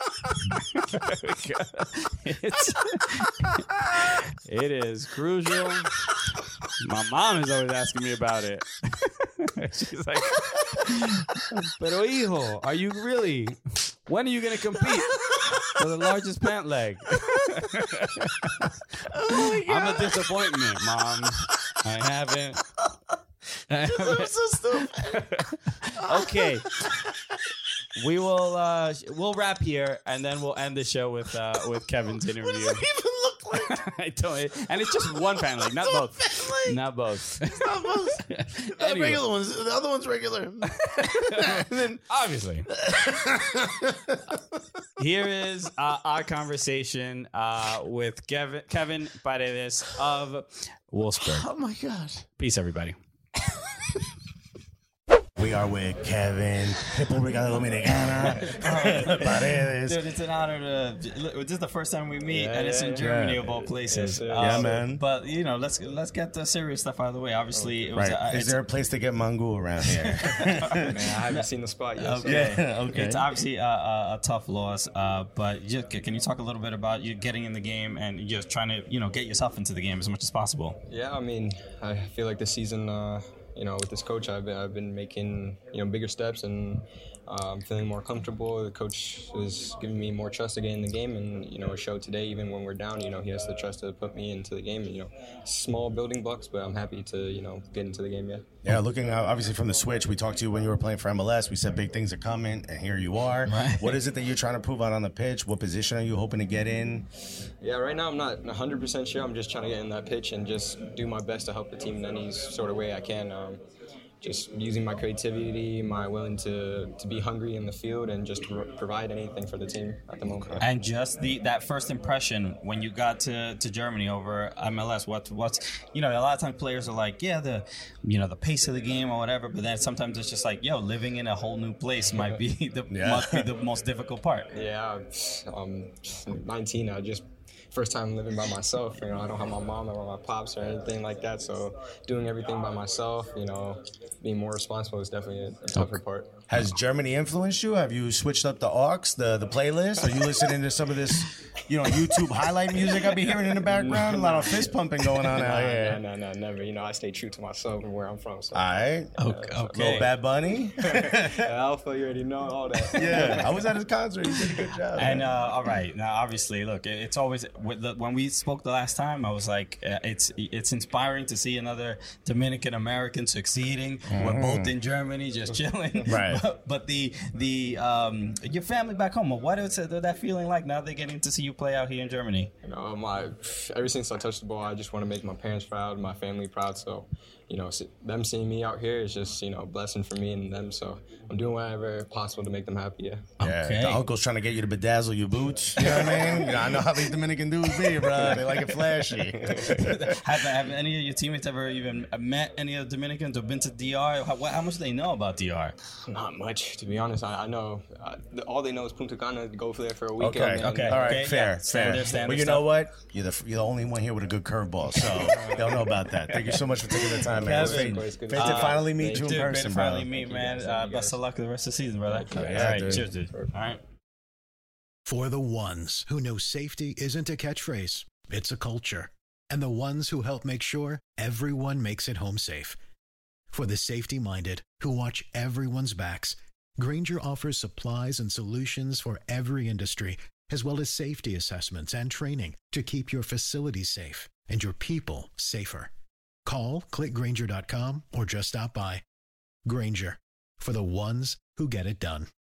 it's, it is crucial. My mom is always asking me about it. She's like, "Pero hijo, are you really? When are you gonna compete for the largest pant leg?" Oh I'm a disappointment, Mom. I haven't. I haven't. I'm so stupid. Okay. We will uh we'll wrap here and then we'll end the show with uh with Kevin's interview. What does it even look like? I don't and it's just one pant leg, not both. Not both. Not both. The Anyway. regular ones. The other one's regular. And then, Obviously. Here is uh, our conversation uh with Kevin Kevin Paredes of Wolfsburg. oh my god. Peace, everybody. We are with Kevin, República Dominicana, Paredes. Dude, it's an honor to. This is the first time we meet, Yeah, and it's yeah, in Germany yeah. of all places. Yes, yeah, Um, man. But you know, let's let's get the serious stuff out of the way. Obviously, it was. Right. Uh, Is it's- there a place to get mango around here? Man, I haven't seen the spot yet. so- Okay. Yeah, okay. It's obviously a, a, a tough loss, uh, but just, can you talk a little bit about you getting in the game and just trying to, you know, get yourself into the game as much as possible? Yeah, I mean, I feel like this season, uh, you know, with this coach, I've been, I've been making, you know, bigger steps and uh, I'm feeling more comfortable. The coach is giving me more trust to get in the game, and you know, it showed today. Even when we're down, you know, he has the trust to put me into the game. You know, small building blocks, but I'm happy to, you know, get into the game. Yeah. Yeah, looking uh, obviously from the switch, we talked to you when you were playing for M L S. We said big things are coming, and here you are. Right. What is it that you're trying to prove out on the pitch? What position are you hoping to get in? Yeah, right now I'm not one hundred percent sure. I'm just trying to get in that pitch and just do my best to help the team in any sort of way I can. Um, just using my creativity, my willing to, to be hungry in the field, and just pro- provide anything for the team at the moment. And just the that first impression when you got to, to Germany over M L S, what what's you know, a lot of times players are like, yeah, the you know the pace of the game or whatever, but then sometimes it's just like, yo, living in a whole new place might be the Yeah. must be the most difficult part. Yeah, um, nineteen, I just first time living by myself. You know, I don't have my mom or my pops or anything like that. So doing everything by myself, you know, being more responsible is definitely a, a tougher part. Has Germany influenced you? Have you switched up the aux, the, the playlist? Are you listening to some of this, you know, YouTube highlight music I be hearing in the background? A lot of fist pumping going on out here. No, no, no, never. You know, I stay true to myself and where I'm from. So. All right. Okay. Little Bad Bunny. Alpha, you already know all that. Yeah, I was at his concert. He did a good job. And uh, all right, now obviously, look, it- it's always with the, when we spoke the last time, I was like, uh, it's it's inspiring to see another Dominican American succeeding. We're both in Germany, just chilling. Right. But, but the the um, your family back home, what is it, that feeling like now they're getting to see you play out here in Germany? You know, my ever since I touched the ball, I just want to make my parents proud, my family proud. So, you know, see, them seeing me out here is just, you know, a blessing for me and them. So I'm doing whatever possible to make them happy. Yeah. Yeah, Okay. the uncle's trying to get you to bedazzle your boots. You know what I mean? I know how these Dominican dudes be, bro. They like it flashy. have, have any of your teammates ever even met any of the Dominicans or been to D R? How, how much do they know about D R? Not much, to be honest. I, I know uh, all they know is Punta Cana. Go there for a weekend. Okay, and- okay. all right, Okay, fair, yeah. Standard, fair. standard Well, you know stuff. what? You're the you're the only one here with a good curveball, so they'll know about that. Thank you so much for taking the time, man. It was Kevin, great, it's good great to to see you. finally meet you in Dude, great person, to bro. finally meet, man. guys. Uh, Thank you, best guys. of luck the rest of the season, brother. you, guys. All right, dude. cheers, dude. All right. For the ones who know safety isn't a catchphrase, it's a culture. And the ones who help make sure everyone makes it home safe. For the safety-minded who watch everyone's backs, Grainger offers supplies and solutions for every industry, as well as safety assessments and training to keep your facilities safe and your people safer. Call, click Grainger dot com, or just stop by. Grainger, for the ones who get it done.